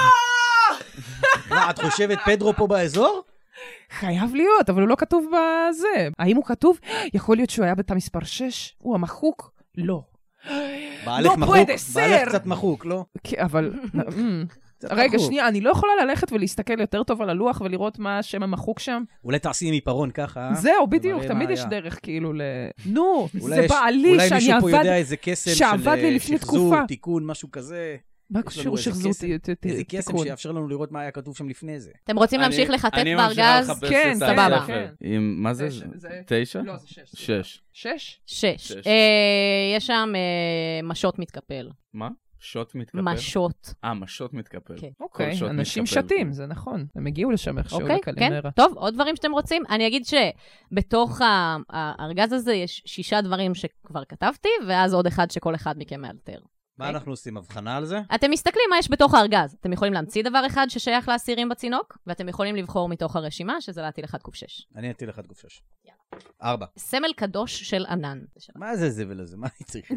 מה, את חושבת פדרו פה באזור? חייב להיות, אבל הוא לא כתוב בזה. האם הוא כתוב? יכול להיות שהוא היה בתא מספר שש? הוא המחוק? לא. בעלך לא מחוק, פואדה סר. בעלך קצת מחוק, לא? כן, אבל... אמ, קצת רגע, מחוק. שנייה, אני לא יכולה ללכת ולהסתכל יותר טוב על הלוח ולראות מה השם המחוק שם? אולי תעשי עם עיפרון ככה. זהו, בדיוק, ומראה מה תמיד יש היה. דרך כאילו ל... נו, אולי זה יש- בעלי אולי שאני מישהו פה עבד... יודע איזה קסם של שעבד לי אה, לפני שחזור, תקופה. תיקון, משהו כזה. מה יש לנו קשור איזה שחזור קסם. ת- ת- איזה קסם תיקון? שיאפשר לנו לראות מה היה כתוב שם לפני זה. אתם רוצים אני- להמשיך לחטט אני ממשיכה בארגז? לחפש כן, את סבבה. הספר. כן. עם, מה זה? זה- זה- תשע? לא, זה שש. שש. שש? שש. שש. אה, יש שם אה, משות מתקפל. מה? שוט מתקפל? משות. אה, משות מתקפל. כן. אוקיי, שוט אנשים מתקפל. שתים, זה נכון. הם הגיעו לשם איכשהו אוקיי, כן. לקלימרה. טוב, עוד דברים שאתם רוצים? אני אגיד שבתוך ה- הארגז הזה יש שישה דברים שכבר כתבתי, ואז עוד אחד שכל אחד מכם מאלתר. מה אנחנו עושים? הבחנה על זה? אתם מסתכלים מה יש בתוך הארגז. אתם יכולים להמציא דבר אחד ששייך לאסירים בצינוק, ואתם יכולים לבחור מתוך הרשימה, שזה להטיל אחד קוף שש. אני אטיל אחד גוף שש. ארבע. סמל קדוש של ענן. מה זה הזבל הזה? מה אני צריך?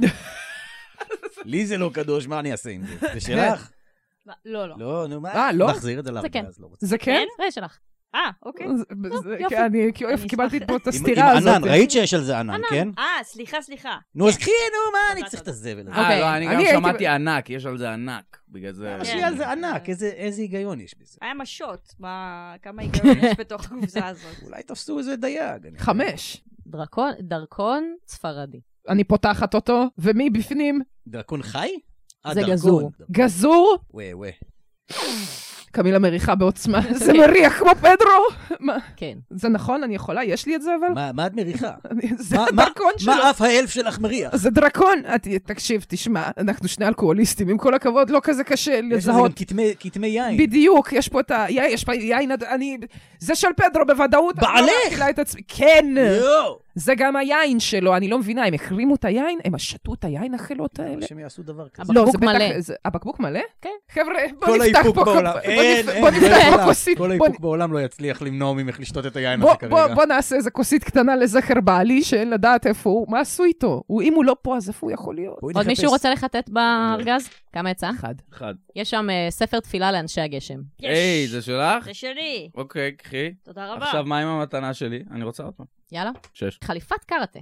לי זה לא קדוש, מה אני אעשה עם זה? זה שלך? לא, לא. לא, נו, מה? אה, לא? נחזיר את זה זה כן. לארגז, לא רוצה. זה כן? זה שלך. אה, אוקיי. זה- זה- יופי. כן, אני כאילו, אני קיבלתי אשמח. פה את עם- הסתירה עם הזאת. ענן, ראית שיש על זה ענן, כן? אה, סליחה, סליחה. נו, אז קחי, נו, מה אני תודה, צריך את תודה. הזבל הזה? אה, אוקיי. לא, אני גם אני הייתי שמעתי ענק, יש על זה ענק. בגלל זה... למה שיהיה על זה ענק? איזה- איזה היגיון יש בזה? היה משות. מה- כמה היגיון יש בתוך הקופסה הזאת. אולי תפסו איזה דייג. אני- חמש. דרקון, דרכון ספרדי. אני פותחת אותו, ומי בפנים? דרקון חי? אה, זה דרקון. גזור. גזור? וואי, וואי. קמילה מריחה בעוצמה. זה מריח כמו פדרו! מה? כן. זה נכון? אני יכולה? יש לי את זה אבל? מה את מריחה? זה דרקון שלו. מה אף האלף שלך מריח? זה דרקון. תקשיב, תשמע, אנחנו שני אלכוהוליסטים, עם כל הכבוד, לא כזה קשה יש לזה לזהות. גם כתמי יין. בדיוק, יש פה את ה... יש פה יין, אני... זה של פדרו בוודאות. בעלך! כן! יואו! זה גם היין שלו, אני לא מבינה, הם החרימו את היין? הם שתו את היין החילות האלה? שהם יעשו דבר כזה. לא, הבקבוק זה בטח- מלא. זה- הבקבוק מלא? כן. חבר'ה, בוא כל נפתח האיפוק פה... בעולם. בוא אין, נפ- אין, בוא לא נפתח יכולה. פה כוסית. כל בוא- האיפוק בעולם לא יצליח למנוע ממך לשתות את היין בוא, הזה בוא, כרגע. בוא נעשה איזה כוסית קטנה לזכר בעלי, שאין לדעת איפה הוא. מה עשו איתו? הוא, אם הוא לא פה, אז איפה הוא יכול להיות? בואי עוד נחפש. מישהו רוצה לחטט בארגז? כמה יצא? אחד. אחד. יש שם אה, ספר תפילה לאנשי הגשם. היי, זה שלך? זה שלי. אוקיי, קחי. תודה רבה. עכשיו, מה עם המתנה שלי? אני רוצה אותו. יאללה. שש. חליפת קראטה.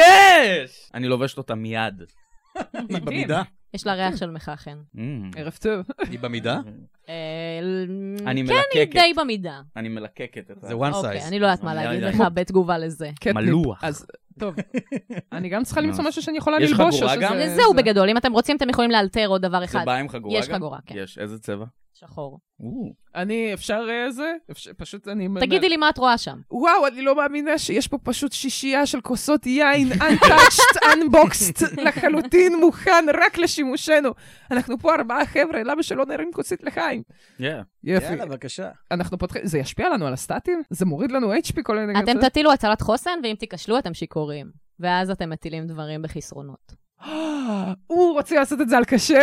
יש! אני לובשת אותה מיד. היא במידה? יש לה ריח של מחכן. Mm. ערב טוב. היא במידה? אה, אני כן, היא מלקקת. די במידה. אני מלקקת את זה. זה one אוקיי, size. אני לא יודעת מה אני להגיד רגע. לך בתגובה לזה. קטניפ. מלוח. אז, טוב. אני גם צריכה למצוא משהו שאני יכולה יש ללבוש. חגורה או גם? שזה- זהו זה- בגדול, אם אתם רוצים אתם יכולים לאלתר עוד דבר זה אחד. בא עם חגורה גם? יש חגורה, כן. יש. איזה צבע? שחור. אני, אפשר אה, זה? אפשר- פשוט אני... תגידי לי מה את רואה שם. וואו, אני לא מאמינה שיש פה פשוט שישייה של כוסות יין, untouched, unboxed, לחלוטין מוכן רק לשימושנו. אנחנו פה ארבעה חבר'ה, למה שלא נרים כוסית לחיים? Yeah. יפי. יאללה, בבקשה. אנחנו פותחים, זה ישפיע לנו על הסטטים? זה מוריד לנו אייץ' פי כל מיני... אתם תטילו הצלת חוסן, ואם תיכשלו אתם שיכורים. ואז אתם מטילים דברים בחסרונות. הוא רוצה לעשות את זה על קשה?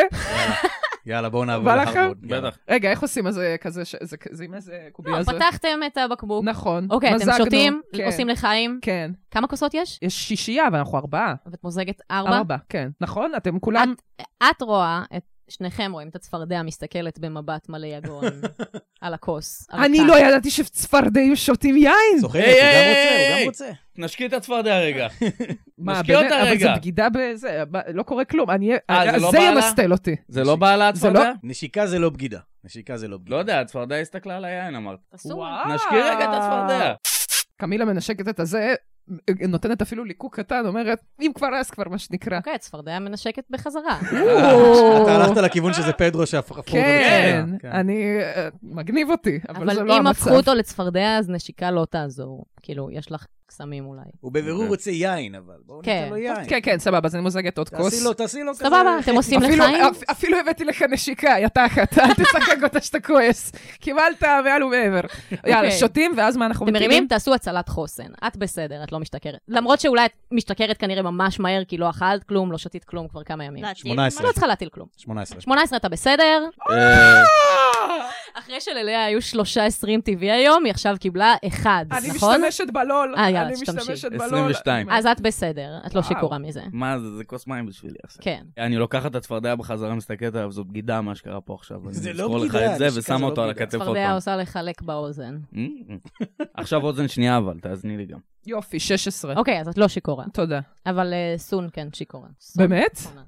יאללה, בואו נעבור בא לכם? להרווארד. בטח. רגע, איך עושים? אז זה כזה, ש- זה זה עם איזה קובייה לא, זה? פתחתם את הבקבוק. נכון. אוקיי, אתם מזגנו, שותים, כן, עושים לחיים. כן. כמה כוסות יש? יש שישייה, ואנחנו ארבעה. ואת מוזגת ארבע? ארבע, כן. נכון? אתם כולם... את, את רואה, את שניכם רואים את הצפרדע מסתכלת במבט מלא יגון על הכוס. אני הריקה. לא ידעתי שצפרדעים שותים יין! סוחרת, היי, הוא גם היי, רוצה, הוא היי. גם רוצה. נשקי את הצפרדע רגע. מה, נשקיע באמת? אותה אבל רגע. זה בגידה בזה, ב- לא קורה כלום. אני... אה, זה לא זה בא לה? ימסטל אותי. זה לא בא לה זה לא- הצפרדע? נשיקה זה לא בגידה. נשיקה זה לא בגידה. לא יודע, הצפרדע הסתכלה על היין, אמרת. אסור. נשקי רגע את הצפרדע. קמילה מנשקת את הזה, נותנת אפילו ליקוק קטן, אומרת, אם כבר אז כבר מה שנקרא. אוקיי, הצפרדע מנשקת בחזרה. אתה הלכת לכיוון שזה פדרו שהפכו אותו כן, לצפרדע. אני... אה, מגניב אותי, אבל אבל זה לא אם המצב. הפכו אותו לצפרדע, אז נשיקה לא תעזור. כאילו, יש לך קסמים אולי. הוא בבירור רוצה יין, אבל בואו כן. ניתן לו יין. כן, כן, סבבה, אז אני מוזגת עוד כוס. תעשי לו, תעשי לו כזה. סבבה, אתם עושים אפילו- לחיים? אפ- אפילו הבאתי לך נשיקה, יא תחת, אל תשחק אותה שאתה כועס. קיבלת מעל ומעבר. יאללה, אוקיי. שותים, ואז מה אנחנו אתם מטילים? מרימים, תעשו הצלת חוסן. את בסדר, את לא משתכרת. למרות שאולי את משתכרת כנראה ממש מהר, כי לא אכלת כלום, לא שתית כלום כבר כמה ימים. להטיל? שמונה עשרה. לא צריכה להטיל כלום. שמונה עשרה. שמונה עשרה אתה בסדר? אה, אחרי שללאה היו שלושה עשרים טבעי היום, היא עכשיו קיבלה אחד, אני נכון? משתמשת בלול. אה, יאללה, אני תשתמשי. משתמשת בלול. עשרים ושתיים. אז את בסדר, את לא וואו. שיכורה מזה. מה זה, זה כוס מים בשבילי עכשיו. כן. אני לוקחת את הצפרדע בחזרה, מסתכלת עליו, זו בגידה מה שקרה פה עכשיו. זה אני לא אזכור לך בגידה, את זה נשיקה ושמה זה לא אותו על בגידה. הכתף עוד צפרדע פעם. עושה לחלק באוזן. Mm. עכשיו אוזן שנייה אבל, תאזני לי גם. יופי, שש עשרה. אוקיי, אז את לא שיכורה. תודה. אבל אה, סון כן שיכורה. סון. באמת? נכונה.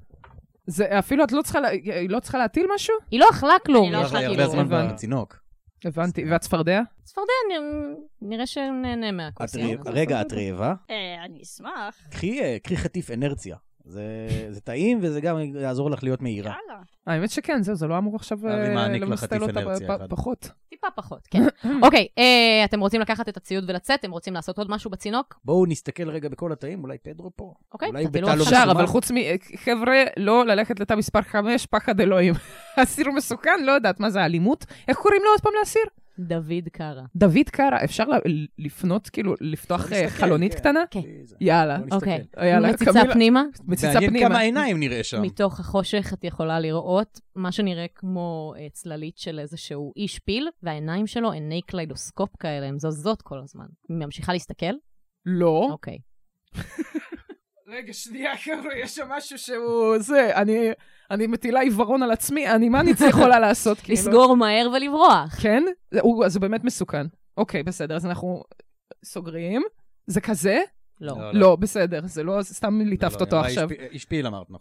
זה אפילו את לא צריכה לה- היא לא צריכה להטיל משהו? היא לא אכלה כלום. אני לא היא אכלה הרבה כאילו, זמן הבנתי. בצינוק. הבנתי. והצפרדע? צפרדע, נ- נראה שנהנה מהכוס. את רעב- רגע, את רעבה? אה, אני אשמח. קחי אה, קחי חטיף אנרציה. זה זה טעים וזה גם יעזור לך להיות מהירה. יאללה. האמת שכן, זהו, זה לא אמור עכשיו אבי אה, מעניק לך למסטל חטיף אותה אנרציה פ- אחד. פחות. טיפה פחות, כן. אוקיי, אה, אתם רוצים לקחת את הציוד ולצאת? אתם רוצים לעשות עוד משהו בצינוק? בואו נסתכל רגע בכל התאים, אולי פדרו פה. אוקיי, אולי הוא תטילו בתא לא עכשיו. אפשר, מסומן. אבל חוץ מ... חבר'ה, לא ללכת לתא מספר חמש, פחד אלוהים. אסיר מסוכן, לא יודעת מה זה אלימות. איך קוראים לו עוד פעם לאסיר? דוד קארה. דוד קארה, אפשר ל- לפנות, כאילו, לפתוח בוא אה, נסתכל, חלונית כן. קטנה? כן. זה. יאללה. בוא נסתכל. אוקיי. יאללה, מציצה קמילה- פנימה? מציצה מעניין פנימה. כמה עיניים נראה שם. מתוך החושך את יכולה לראות מה שנראה כמו אה, צללית של איזשהו איש פיל, והעיניים שלו עיני קליידוסקופ כאלה, הן זזות כל הזמן. היא ממשיכה להסתכל? לא. אוקיי. רגע, שנייה, חבר'ה, יש שם משהו שהוא... זה, אני... אני מטילה עיוורון על עצמי, אני, מה אני יכולה לעשות? כאילו? לסגור מהר ולברוח. כן? זה, הוא, זה באמת מסוכן. אוקיי, בסדר, אז אנחנו סוגרים. זה כזה? לא. לא, בסדר, זה לא, זה סתם ליטפת לא, אותו לא, עכשיו. איש פי- איש פיל אמרת, נכון?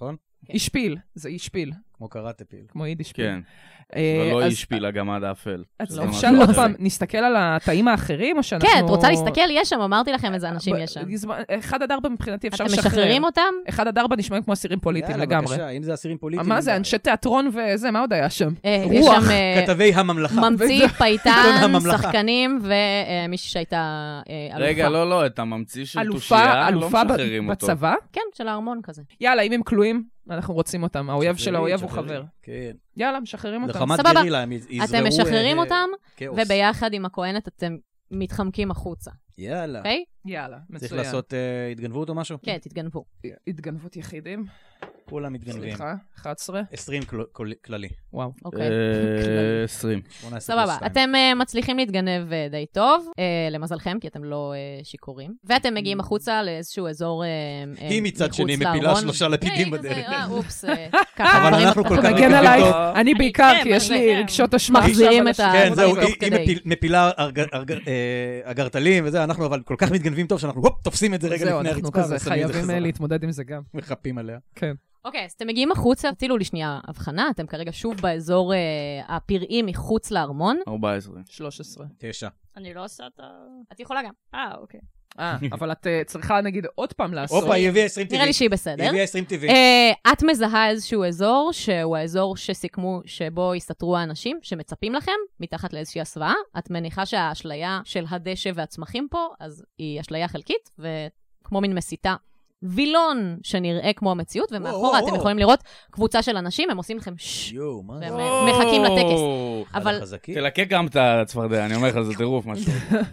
אישפיל, זה אישפיל, כמו קראטה פיל. כמו יידיש פיל. כן. אה, אבל לא אז- השפיל הגמד האפל. אז זה אפשר משהו עוד אחר. פעם, נסתכל על התאים האחרים, או שאנחנו... כן, את רוצה להסתכל? יש שם, אמרתי לכם איזה אנשים יש שם. אחד עד ארבע מבחינתי אפשר אתם לשחרר. משחררים אותם? אחד עד ארבע נשמעים כמו אסירים פוליטיים יאללה, לגמרי. בבקשה, אם זה אסירים פוליטיים. מה אין זה, בעיה. אנשי תיאטרון וזה, מה עוד היה שם? אה, יש רוח, שם אה, כתבי הממלכה. ממציא, פייטן, הממלכה. שחקנים ומישהי שהייתה אה, אלופה. רגע, לא, לא, את הממציא של אלופה, תושייה, לא אלופה ב- משחררים אותו. בצבא? כן, של הארמון כזה. יאללה, אם הם כלואים, אנחנו רוצים אותם. האויב של שחררי, האויב הוא שחררי. חבר. כן. יאללה, משחררים אותם. לחמת סבבה. גרילה, הם יז- יזרעו... אתם משחררים אה, אותם, כאוס. וביחד עם הכהנת אתם מתחמקים החוצה, יאללה. אוקיי? יאללה, צריך מצוין. לעשות אה, התגנבות או משהו? כן, תתגנבו. התגנבות יחידים. כולם מתגנבים. סליחה, אחת עשרה. עשרים כל- כל- כללי. וואו. אוקיי. אה, עשרים. שמונה עשרה פלוס סבבה, שתיים. אתם uh, מצליחים להתגנב uh, די טוב, uh, למזלכם, כי אתם לא uh, שיכורים, ואתם מגיעים החוצה לאיזשהו אזור uh, היא מצד מחוץ שני מפילה לארמון. שלושה לפידים היי, כזה, בדרך. אה, אופס, אה, ככה אבל דברים- אנחנו כל ככה כך דברים- מגן מתגנבים עלייך, טוב. אני בעיקר, כן, כי יש אני לי כן. רגשות אשמה. מחזירים עכשיו את על ה- כן, השני. זהו, תוך היא- היא כדי. מפיל- מפילה ארג- ארג- אה, אגרטלים וזה, אנחנו אבל כל כך מתגנבים טוב שאנחנו הופ, תופסים את זה רגע זהו, לפני אנחנו הרצפה. כזה ושמים את זה חייבים חזרה. אה, להתמודד עם זה גם. מחפים עליה. כן. אוקיי, אז אתם מגיעים החוצה, תצילו לי שנייה הבחנה, אתם כרגע שוב באזור uh, הפראי מחוץ לארמון. ארבע עשרה. שלוש עשרה. תשע. אני לא עושה את ה... את יכולה גם. אה, אוקיי. אה, אבל את אה, צריכה נגיד עוד פעם לעשות. הופה, היא הביאה עשרים טבעי. נראה לי שהיא היא בסדר. הביאה עשרים טבעי. Uh, את מזהה איזשהו אזור, שהוא האזור שסיכמו שבו יסתתרו האנשים שמצפים לכם, מתחת לאיזושהי הסוואה. את מניחה שהאשליה של הדשא והצמחים פה, אז היא אשליה חלקית, וכמו מין מסיתה. וילון שנראה כמו המציאות, ומאחורה וואו, אתם וואו. יכולים לראות קבוצה של אנשים, הם עושים לכם ששש, יואו, מה זה? והם אה, מחכים לטקס. אחד אבל... החזקים. תלקק גם את הצפרדע, אני אומר לך, זה טירוף משהו.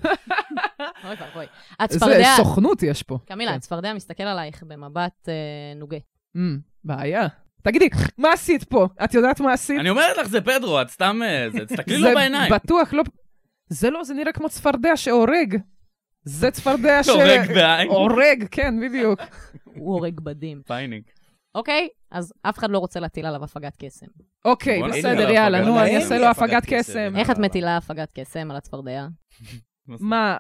אוי ואבוי. זה הצפרדע... סוכנות יש פה. קמילה, כן. הצפרדע מסתכל עלייך במבט אה, נוגה. אמ, בעיה. תגידי, מה עשית פה? את יודעת מה עשית? אני אומרת לך, זה פדרו, את סתם... אה, זה- תסתכלי לו זה בעיניים. בטוח לא... זה לא, זה נראה כמו צפרדע שהורג. זה צפרדע ש... הורג בעין. הורג, כן, בדיוק. הוא הורג בדים. פיינינג. אוקיי? אז אף אחד לא רוצה להטיל עליו הפגת קסם. אוקיי, בוא נגיד בסדר, עליו יאללה, הפגת נו, אני קסם. אעשה אין לו לי הפגת הפגת קסם. קסם. איך את מטילה הפגת קסם על הצפרדע? מה?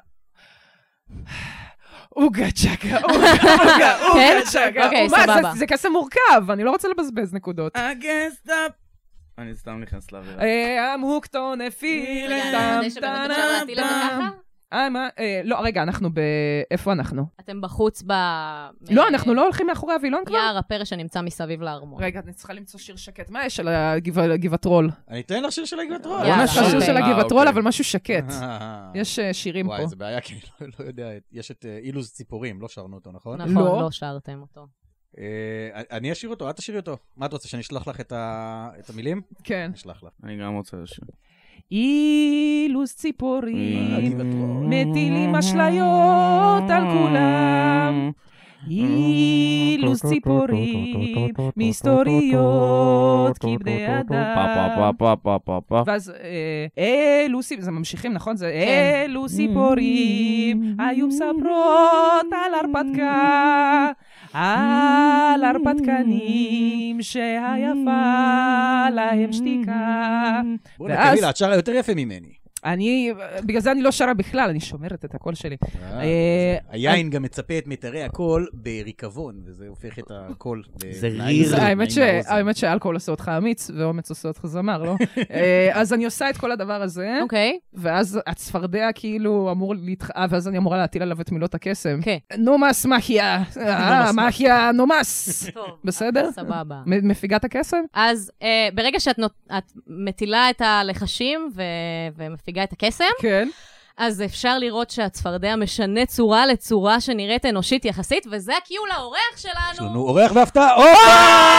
אוגה צ'קה, אוגה, אוגה, כן? אוגה צ'קה. אוקיי, מה, זה- סבבה. זה קסם מורכב, אני לא רוצה לבזבז נקודות. I guess stop. אני סתם נכנס לאווירה. אה, המוקטו נפיל, רגע, טם, אני שבאמת טם, אפשר להטיל את זה טם. ככה? אה, מה? אה, לא, רגע, אנחנו ב... איפה אנחנו? אתם בחוץ ב... לא, אנחנו לא הולכים מאחורי הווילון כבר? יער הפרא שנמצא מסביב לארמון. רגע, אני צריכה למצוא שיר שקט. מה יש על הגבעטרול? אני אתן לך שיר של הגבעת רול. יאללה, יש שיר אוקיי. של אה, הגבעטרול, אוקיי. אבל משהו שקט. אה, יש אה, שירים פה. וואי, זה בעיה, כי אני לא- לא יודע, יש את אה, אילוז ציפורים, לא שרנו אותו, נכון? נכון, לא. לא שרתם אותו. אה, אני אשיר אותו, את תשאירי אותו. מה את רוצה, שאני אשלח לך את ה- את המילים? כן. אני אשלח לך. אני גם רוצה לשיר. אילוז אה, ציפורים, הגבעת רול. מטילים אשליות על כולם. אילוז ציפורים, מסתוריות כבדי אדם. פה, פה, פה, פה, פה. ואז אה, אלו ציפורים, זה ממשיכים, נכון? זה אלו ציפורים, היו מספרות על הרפתקה, על הרפתקנים שהיפה להם שתיקה. בוא'נה, ואז- קבילה, את שרה יותר יפה ממני. אני, בגלל זה אני לא שרה בכלל, אני שומרת את הקול שלי. אה, אה, היין גם מצפה את מיתרי הקול בריקבון, וזה הופך את הקול. ל- זה נעים- ריר. נעים האמת ש- לאוזן. האמת שאלכוהול עושה אותך אמיץ, ואומץ עושה אותך זמר, לא? אה, אז אני עושה את כל הדבר הזה, אוקיי. ואז הצפרדע כאילו אמור להתחאה, ואז אני אמורה להטיל עליו את מילות הקסם. כן. נומס מחיה, אה, מחיה נומס. טוב. בסדר? סבבה. מ- מפיגה את הקסם? אז אה, ברגע שאת נות... את מטילה את הלחשים ו... ומפיגה את הקסם, כן. אז אפשר לראות שהצפרדע משנה צורה לצורה שנראית אנושית יחסית, וזה הקיול לאורח יש שלנו. לנו אורח והפתעה. הופה!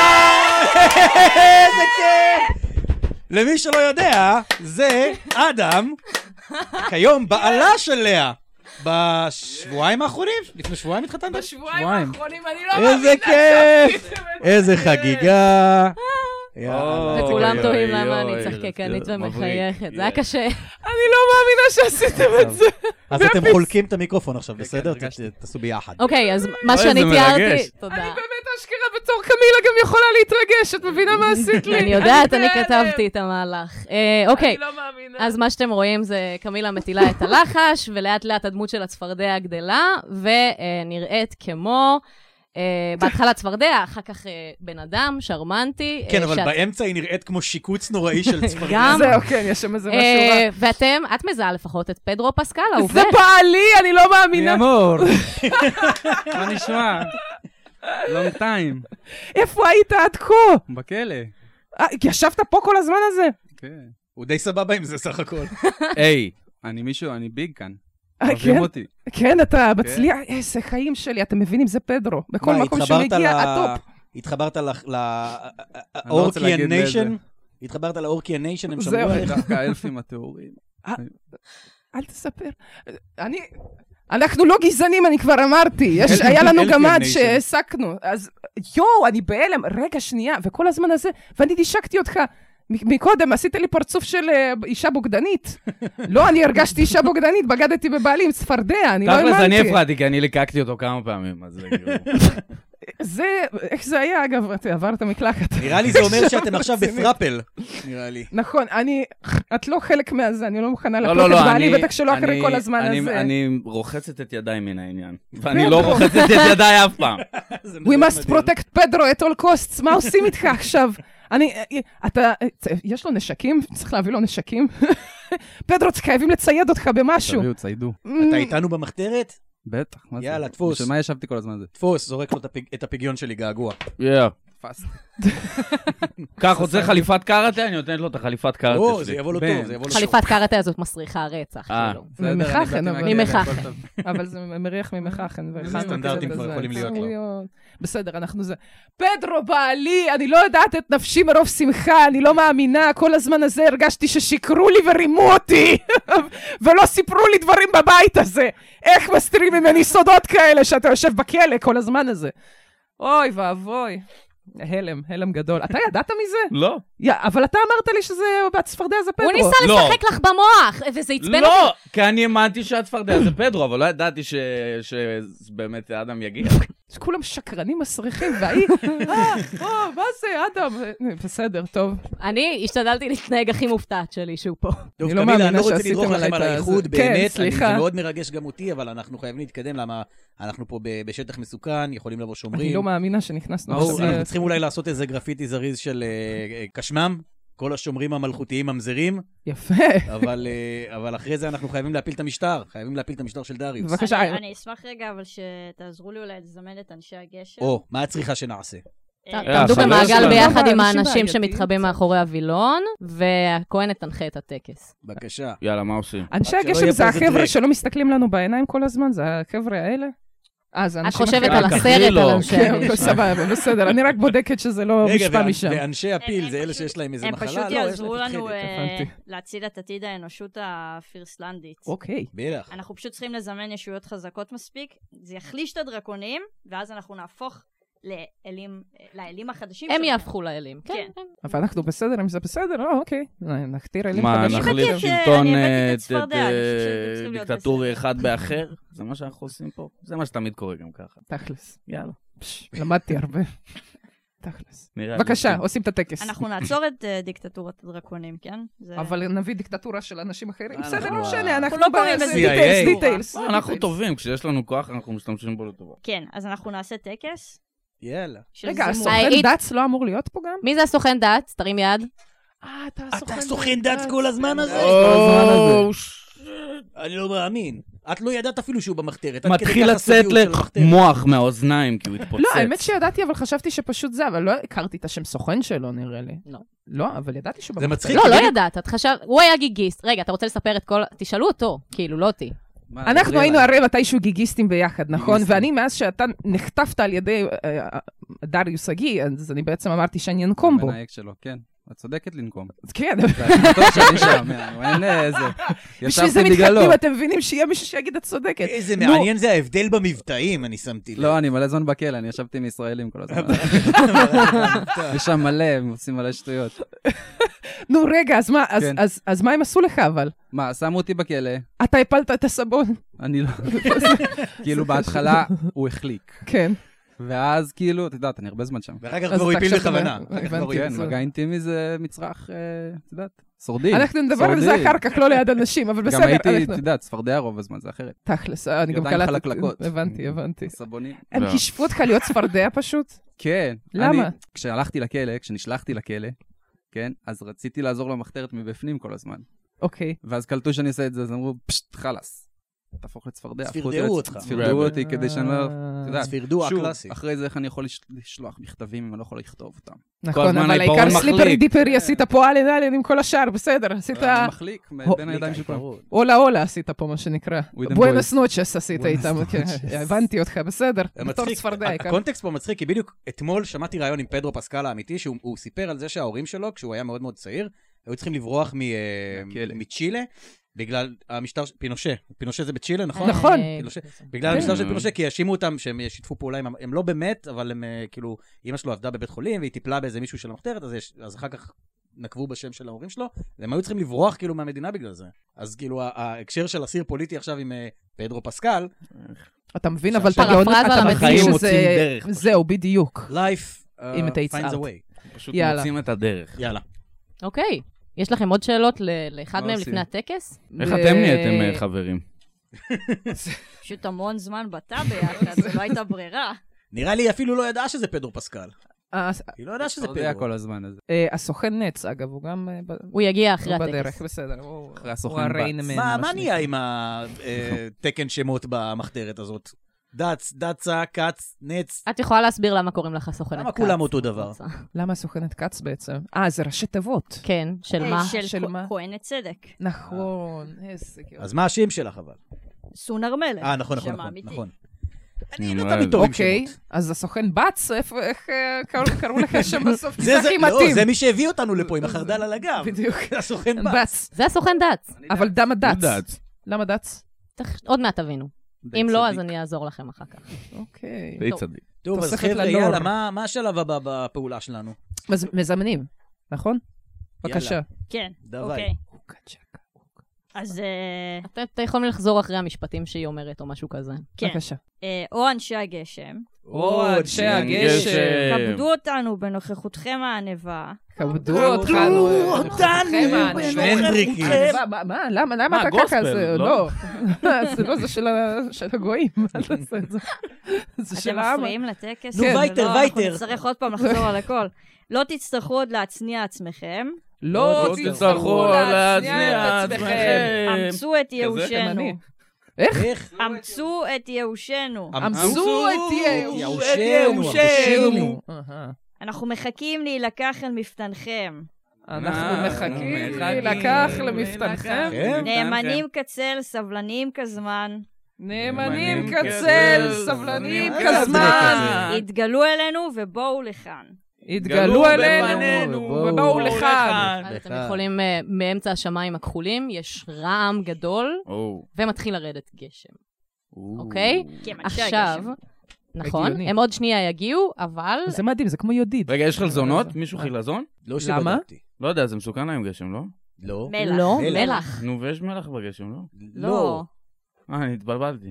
איזה כיף! למי שלא יודע, זה אדם, כיום בעלה של לאה. בשבועיים האחרונים? לפני שבועיים התחתנת? בשבועיים האחרונים אני לא איזה כיף! איזה חגיגה! יאללה. וכולם אוי, תוהים אוי, למה אוי, אני צחקקנית זה מבריק. ומחייכת. זה היה קשה. אני לא מאמינה שעשיתם את זה. אז אתם חולקים את המיקרופון עכשיו, בסדר? הרגשתי. ת- תעשו ביחד. אוקיי, אז מה אוי, שאני זה תיארתי... מרגש. תודה. אני באמת אשכרה בתור קמילה גם יכולה להתרגש, את מבינה מה עשית לי? אני יודעת, אני בהלם. כתבתי את המהלך. אה, אוקיי, אני לא מאמינה. אז מה שאתם רואים זה קמילה מטילה את הלחש, ולאט לאט הדמות של הצפרדע גדלה, ונראית כמו בהתחלה צפרדע, אחר כך בן אדם, שרמנטי. כן, אבל באמצע היא נראית כמו שיקוץ נוראי של צפרדע. גם. זהו, כן, יש שם איזה משהו רע. ואתם, את מזהה לפחות את פדרו פסקל, האהובך. זה בעלי, אני לא מאמינה. מי אמור? מה נשמע? לא נתיים. איפה היית עד כה? בכלא. ישבת פה כל הזמן הזה? כן. הוא די סבבה עם זה סך הכל. היי, אני מישהו, אני ביג כאן. כן? אוהבים אותי. כן, אתה מצליח, איזה חיים שלי, אתם מבינים, זה פדרו. בכל מקום שמגיע, הטופ. התחברת לאורקיאן ניישן? התחברת לאורקיאן ניישן, הם שמרו עליך. דווקא האלפים התיאוריים. אל תספר. אני... אנחנו לא גזענים, אני כבר אמרתי. היה לנו גם עד שהעסקנו. אז יואו, אני בהלם. רגע, שנייה, וכל הזמן הזה, ואני נשקתי אותך. מקודם, עשית לי פרצוף של אישה בוגדנית. לא, אני הרגשתי אישה בוגדנית, בגדתי בבעלי עם צפרדע, אני לא האמנתי. תכלס, אני הפרעתי, כי אני ליקקתי אותו כמה פעמים, אז זה כאילו... זה, איך זה היה, אגב, עברת מקלחת. נראה לי זה אומר שאתם עכשיו בפרפל, נראה לי. נכון, אני, את לא חלק מהזה, אני לא מוכנה לקלוט את בעלי, בטח שלא אחרי כל הזמן הזה. אני רוחצת את ידיי מן העניין, ואני לא רוחצת את ידיי אף פעם. We must protect Pedro at all costs, מה עושים איתך עכשיו? אני, אתה, יש לו נשקים? צריך להביא לו נשקים? פדרו, חייבים לצייד אותך במשהו. תביאו, ציידו. אתה איתנו במחתרת? בטח, מה זה? יאללה, תפוס. בשביל מה ישבתי כל הזמן הזה? תפוס, זורק לו את הפגיון שלי, געגוע. יאה. פסט. כך, רוצה חליפת קראטה? אני נותנת לו את החליפת קראטה שלי. או, זה יבוא לו טוב, זה יבוא לו טוב. חליפת קראטה הזאת מסריחה רצח, כאילו. ממחכן, אבל... ממחכן. אבל זה מריח ממחכן. סטנדרטים כבר יכולים להיות לו. בסדר, אנחנו זה... פדרו בעלי, אני לא יודעת את נפשי מרוב שמחה, אני לא מאמינה, כל הזמן הזה הרגשתי ששיקרו לי ורימו אותי, ולא סיפרו לי דברים בבית הזה. איך מסתירים ממני סודות כאלה שאתה יושב בכלא כל הזמן הזה? אוי ואבוי. הלם, הלם גדול. אתה ידעת מזה? לא. אבל אתה אמרת לי שזה הצפרדע זה פדרו. הוא ניסה לשחק לך במוח, וזה עצבן אותי. לא, כי אני האמנתי שהצפרדע זה פדרו, אבל לא ידעתי שבאמת האדם יגיע. כולם שקרנים מסריחים, והיא, אה, מה זה, אדם? בסדר, טוב. אני השתדלתי להתנהג הכי מופתעת שלי שהוא פה. טוב, קמילה, אני לא רוצה לדרוך לכם על האיחוד, באמת, זה מאוד מרגש גם אותי, אבל אנחנו חייבים להתקדם, למה אנחנו פה בשטח מסוכן, יכולים לבוא שומרים. אני לא מאמינה שנכנסנו. אנחנו צריכים אולי לעשות איזה גרפיטי זריז של קשמם, כל השומרים המלכותיים ממזרים. יפה. אבל, אבל אחרי זה אנחנו חייבים להפיל את המשטר, חייבים להפיל את המשטר של דריוס. בבקשה. אני, אני אשמח רגע, אבל שתעזרו לי אולי לזמן את אנשי הגשר. או, מה הצריכה שנעשה? תעמדו במעגל ביחד עם האנשים שמתחבאים מאחורי הווילון, והכהנת תנחה את הטקס. בבקשה. יאללה, מה עושים? אנשי הגשר זה החבר'ה שלא מסתכלים לנו בעיניים כל הזמן, זה החבר'ה האלה? את חושבת על הסרט, על אנשי הגשר. סבבה, בסדר, אני רק בודקת שזה לא משפע משם. ואנשי הפיל זה אלה שיש להם איזה מחלה? הם פשוט יעזרו לנו להציל את עתיד האנושות הפירסלנדית. אוקיי. בטח. אנחנו פשוט צריכים לזמן ישויות חזקות מספיק, זה יחליש את הדרקונים, ואז אנחנו נהפוך לאלים החדשים. הם יהפכו לאלים, כן. אבל אנחנו בסדר, אם זה בסדר, לא, אוקיי. נכתיר אלים חדשים. מה, נחליף שלטון דיקטטורי אחד באחר? זה מה שאנחנו עושים פה? זה מה שתמיד קורה גם ככה. תכלס. יאללה. למדתי הרבה. תכלס. בבקשה, עושים את הטקס. אנחנו נעצור את דיקטטורת הדרקונים, כן? אבל נביא דיקטטורה של אנשים אחרים. בסדר, לא משנה, אנחנו לא קוראים בזה דיטיילס. אנחנו טובים, כשיש לנו כוח אנחנו משתמשים בו לטובה. כן, אז אנחנו נעשה טקס. יאללה. רגע, הסוכן דץ לא אמור להיות פה גם? מי זה הסוכן דץ? תרים יד. אה, אתה הסוכן דץ כל הזמן הזה? אני לא מאמין. את לא ידעת אפילו שהוא במחתרת. מתחיל לצאת למוח מהאוזניים, כי הוא התפוצץ. לא, האמת שידעתי, אבל חשבתי שפשוט זה, אבל לא הכרתי את השם סוכן שלו, נראה לי. לא. לא, אבל ידעתי שהוא במחתרת. לא, לא ידעת. את חשב... הוא היה גיגיסט. רגע, אתה רוצה לספר את כל... תשאלו אותו, כאילו, לא אותי. אנחנו היינו הרי מתישהו גיגיסטים ביחד, נכון? ואני מאז שאתה נחטפת על ידי דריוס הגי, אז אני בעצם אמרתי שאני אנקום בו. בנהיק שלו, כן. את צודקת לנקום. כן. זה טוב שאני שם, אין איזה... בשביל זה מתחתנים, אתם מבינים שיהיה מישהו שיגיד את צודקת. איזה מעניין זה ההבדל במבטאים, אני שמתי לב. לא, אני מלא זמן בכלא, אני ישבתי עם ישראלים כל הזמן. יש שם מלא, הם עושים מלא שטויות. נו, רגע, אז מה הם עשו לך אבל? מה, שמו אותי בכלא. אתה הפלת את הסבון. אני לא... כאילו בהתחלה הוא החליק. כן. ואז כאילו, אתה יודעת, אני הרבה זמן שם. ואחר כך אז כבר הוא אתה הפיל כשאתה- בכוונה. הבנתי. כן, זה- מגע אינטימי זה מצרך, אה, את יודעת, שורדים. אנחנו נדבר על זה שורדים. אחר כך, לא ליד אנשים, אבל בסדר. גם הייתי, אנחנו- את יודעת, צפרדע רוב הזמן, זה אחרת. תכלס, אני גם ידיים קלטתי. חלקלקות. הבנתי, הבנתי. סבונים. הם לא. חישבו אותך להיות צפרדע פשוט? כן. למה? אני, כשהלכתי לכלא, כשנשלחתי לכלא, כן, אז רציתי לעזור למחתרת מבפנים כל הזמן. אוקיי. ואז קלטו שאני עושה את זה, אז אמרו, פשט, חלאס. תהפוך לצפרדע. הפכו אותי צפרדעו לצ- אותך. צפרדעו אותי כדי שאני לא... אתה יודע, צפרדוע שוב, הקלאסי. אחרי זה איך אני יכול לש- לשלוח מכתבים אם אני לא יכול לכתוב אותם. נכון, הזמן אבל העיפרון העיקר מחליק. סליפרי דיפרי עשית פה אלן אלן עם כל השאר, בסדר, עשית אני מחליק הו- בין הידיים של כולם. אולה אולה עשית פה מה שנקרא. With them בואנוס נוצ'ס עשית Buenos איתם, כן, noches. הבנתי אותך, בסדר. זה בתור מצחיק, צפרדע העיקר. הקונטקסט פה מצחיק, כי בדיוק אתמול שמעתי ראיון עם פדרו פסקל האמיתי, שהוא הוא סיפר על זה שההורים שלו, כשהוא היה מאוד מאוד צעיר, היו צריכים לברוח מ- מהכלא. מצ'ילה, בגלל המשטר, ש- פינושה, פינושה זה בצ'ילה, נכון? נכון. אה, פינושה. בגלל כן. המשטר של פינושה, כי האשימו אותם שהם שיתפו פעולה עם, הם לא באמת, אבל הם אה, כאילו, אמא שלו עבדה בבית חולים, והיא טיפלה באיזה מישהו של המחתרת, אז, יש, אז אחר כך נקבו בשם של ההורים שלו, והם היו צריכים לברוח כאילו מהמדינה בגלל זה. אז כאילו, ה- ההקשר של אסיר פוליטי עכשיו עם אה, פדרו פסקל, אתה מבין, אבל אתה פרפרזה גאון, אתה על מבין החיים שזה... מוצאים דרך, פשוט. זהו, בדיוק. life uh, אם אתה finds יצער. a way. פשוט יאללה. מוצאים את הדרך. יאללה. אוקיי. יש לכם עוד שאלות ל- לאחד מה מהם עושים? לפני הטקס? איך ו- אתם נהייתם אה, חברים? פשוט המון זמן בתא ביחד, זה לא הייתה ברירה. נראה לי אפילו לא ידעה שזה פדרו פסקל. אה, היא לא ידעה שזה אתה יודע פדרו. כל הזמן הזה. אה, הסוכן נץ, אגב, הוא גם אה, ב- הוא יגיע אחרי הוא הטקס. בדרך, בסדר. הוא- אחרי הוא הסוכן הריין בץ. מן, מה מה שנקרא. נהיה עם התקן שמות במחתרת הזאת? דץ, דצה, קץ, נץ. את יכולה להסביר למה קוראים לך הסוכנת למה כץ? כולם אותו דבר? רוצה. למה הסוכנת כץ בעצם? אה, זה ראשי תיבות. כן, של אה, מה? של של כ- מה? כהנת צדק. נכון, איזה גאון. אז מה השם שלך אבל? סונר מלך. אה, נכון, נכון, שם נכון, אמיתי. נכון. אני אני לא אומר, תמיד טוב עם אוקיי, שמות. אז הסוכן בץ, איפה, איך אה, קראו- קראו לך שם בסוף? זה, זה זה, הכי לא, מתאים. זה מי שהביא אותנו לפה עם החרדל על הגב. בדיוק. הסוכן בץ. בץ. זה הסוכן דץ. אבל למה דץ? יודעת. למה דץ? תכף- עוד מעט תבינו. די אם לא, אז צדיק. אני אעזור לכם אחר כך. אוקיי. די טוב. צדיק. טוב, אז תוספת חבר'ה, ללור. יאללה, מה- מה השלב הבא בפעולה שלנו? מז- מזמנים, נכון? בבקשה. כן, דווי. אוקיי. אז אה, אתם אתם יכולים לחזור אחרי המשפטים שהיא אומרת או משהו כזה. כן. בבקשה. אה, או אנשי הגשם, או אנשי הגשם. כבדו אותנו בנוכחותכם הענבה. כבדו אותנו. אותנו בנוכחותכם. מה, מה, מה, למה, למה מה, אתה גוספל, ככה? זה לא? לא. זה לא, זה של ה- של הגויים. אל תעשה את זה. זה של אתם העם. מפריעים לטקס? נו, כן, וייטר, ולא, וייטר. אנחנו נצטרך עוד פעם לחזור על הכל. לא תצטרכו עוד להצניע עצמכם, לא לא תצטרכו תצטרכו להצניע את להצניע עצמכם. אמצו את ייאושנו. תימני. איך? איך? אמצו את ייאושנו. אמצו את ייאושנו, ייאושנו. אהה. אנחנו מחכים להילקח אל מפתנכם. אנחנו מחכים מחכים להילקח למפתנכם. כן? נאמנים כצל, סבלניים כזמן. נאמנים נאמנים כצל, כצל, סבלנים סבלנים כזמן. התגלו אלינו ובואו לכאן. התגלו אלינו בפנינו, ובואו לכאן. אז אתם לך. יכולים, אה, מאמצע השמיים הכחולים, יש רעם גדול, או. ומתחיל לרדת גשם. או. אוקיי? כן, אנשי עכשיו, הגשם. נכון, הגיוני. הם עוד שנייה יגיעו, אבל... זה מדהים, זה כמו יודיד. רגע, יש חלזונות? מישהו חילזון? לא למה? שבדקתי. לא יודע, זה מסוכן היום גשם, לא? לא. מלח. לא, מלח. מלח. נו, ויש מלח בגשם, לא? לא. אה, אני התבלבלתי.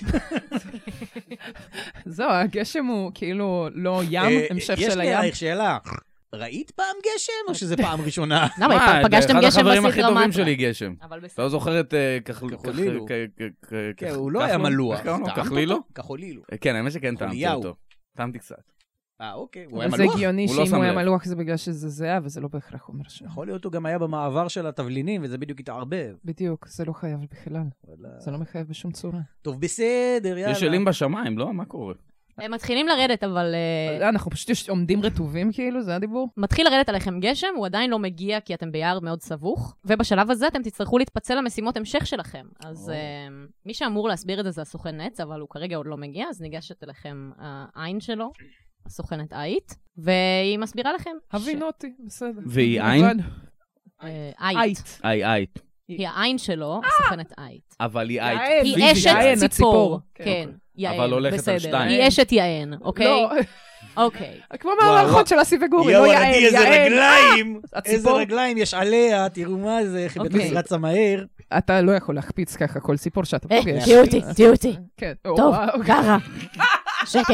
זהו, הגשם הוא כאילו לא ים, אה, המשך יש של לי הים. עלייך שאלה. ראית פעם גשם או שזה פעם ראשונה? למה, מה, פגשתם אחד גשם החברים הכי בסדרה טובים מטרה. שלי גשם. אבל בסדר. לא זוכר את אה, כחל- כחולילו. כח- כ- כ- כ- כן, כח- הוא לא היה כחלון? מלוח. איך קראו לו? טעמת כחלילו? אותו? כחולילו. אה, כן, האמת שכן טעמתי חוליהו. אותו. טעמתי קצת. אה, אוקיי. הוא היה אבל זה מלוח? הגיוני הוא לא שאם שם הוא היה לב. מלוח זה בגלל שזה זהה, וזה לא בהכרח אומר שם. יכול להיות הוא גם היה במעבר של התבלינים, וזה בדיוק התערבב. בדיוק, זה לא חייב בכלל. זה לא מחייב בשום צורה. טוב, בסדר, יאללה. יש אלים בשמיים, לא? מה קורה? הם מתחילים לרדת, אבל... אה, אנחנו פשוט יש- עומדים רטובים כאילו, זה הדיבור? מתחיל לרדת עליכם גשם, הוא עדיין לא מגיע כי אתם ביער מאוד סבוך, ובשלב הזה אתם תצטרכו להתפצל למשימות המשך שלכם. אז אה, מי שאמור להסביר את זה זה הסוכן נץ, אבל הוא כרגע עוד לא מגיע, אז ניגשת אליכם העין שלו, הסוכנת עית, והיא מסבירה לכם. ש- הבינו אותי, בסדר. והיא עין? לבד. אה, עית. עית. איי, איי. היא העין שלו, הסוכנת עית. אבל היא עית. יעל. היא פיזית, אשת יעל, ציפור. הציפור. כן, יעל, אבל הולכת על בסדר. שתיים. היא אשת יען, אוקיי? לא, אוקיי. כמו מהמערכות של אסי וגורי, לא יואו, יעל, עדי, איזה יעל. רגליים! איזה הציפור. רגליים יש עליה, תראו מה זה, איך היא אוקיי. בטח רצה מהר. אתה לא יכול להחפיץ ככה כל ציפור שאתה אה, פוגש. תהיו אותי, תהיו אותי. כן. טוב, וואו, אוקיי. ככה. שקט.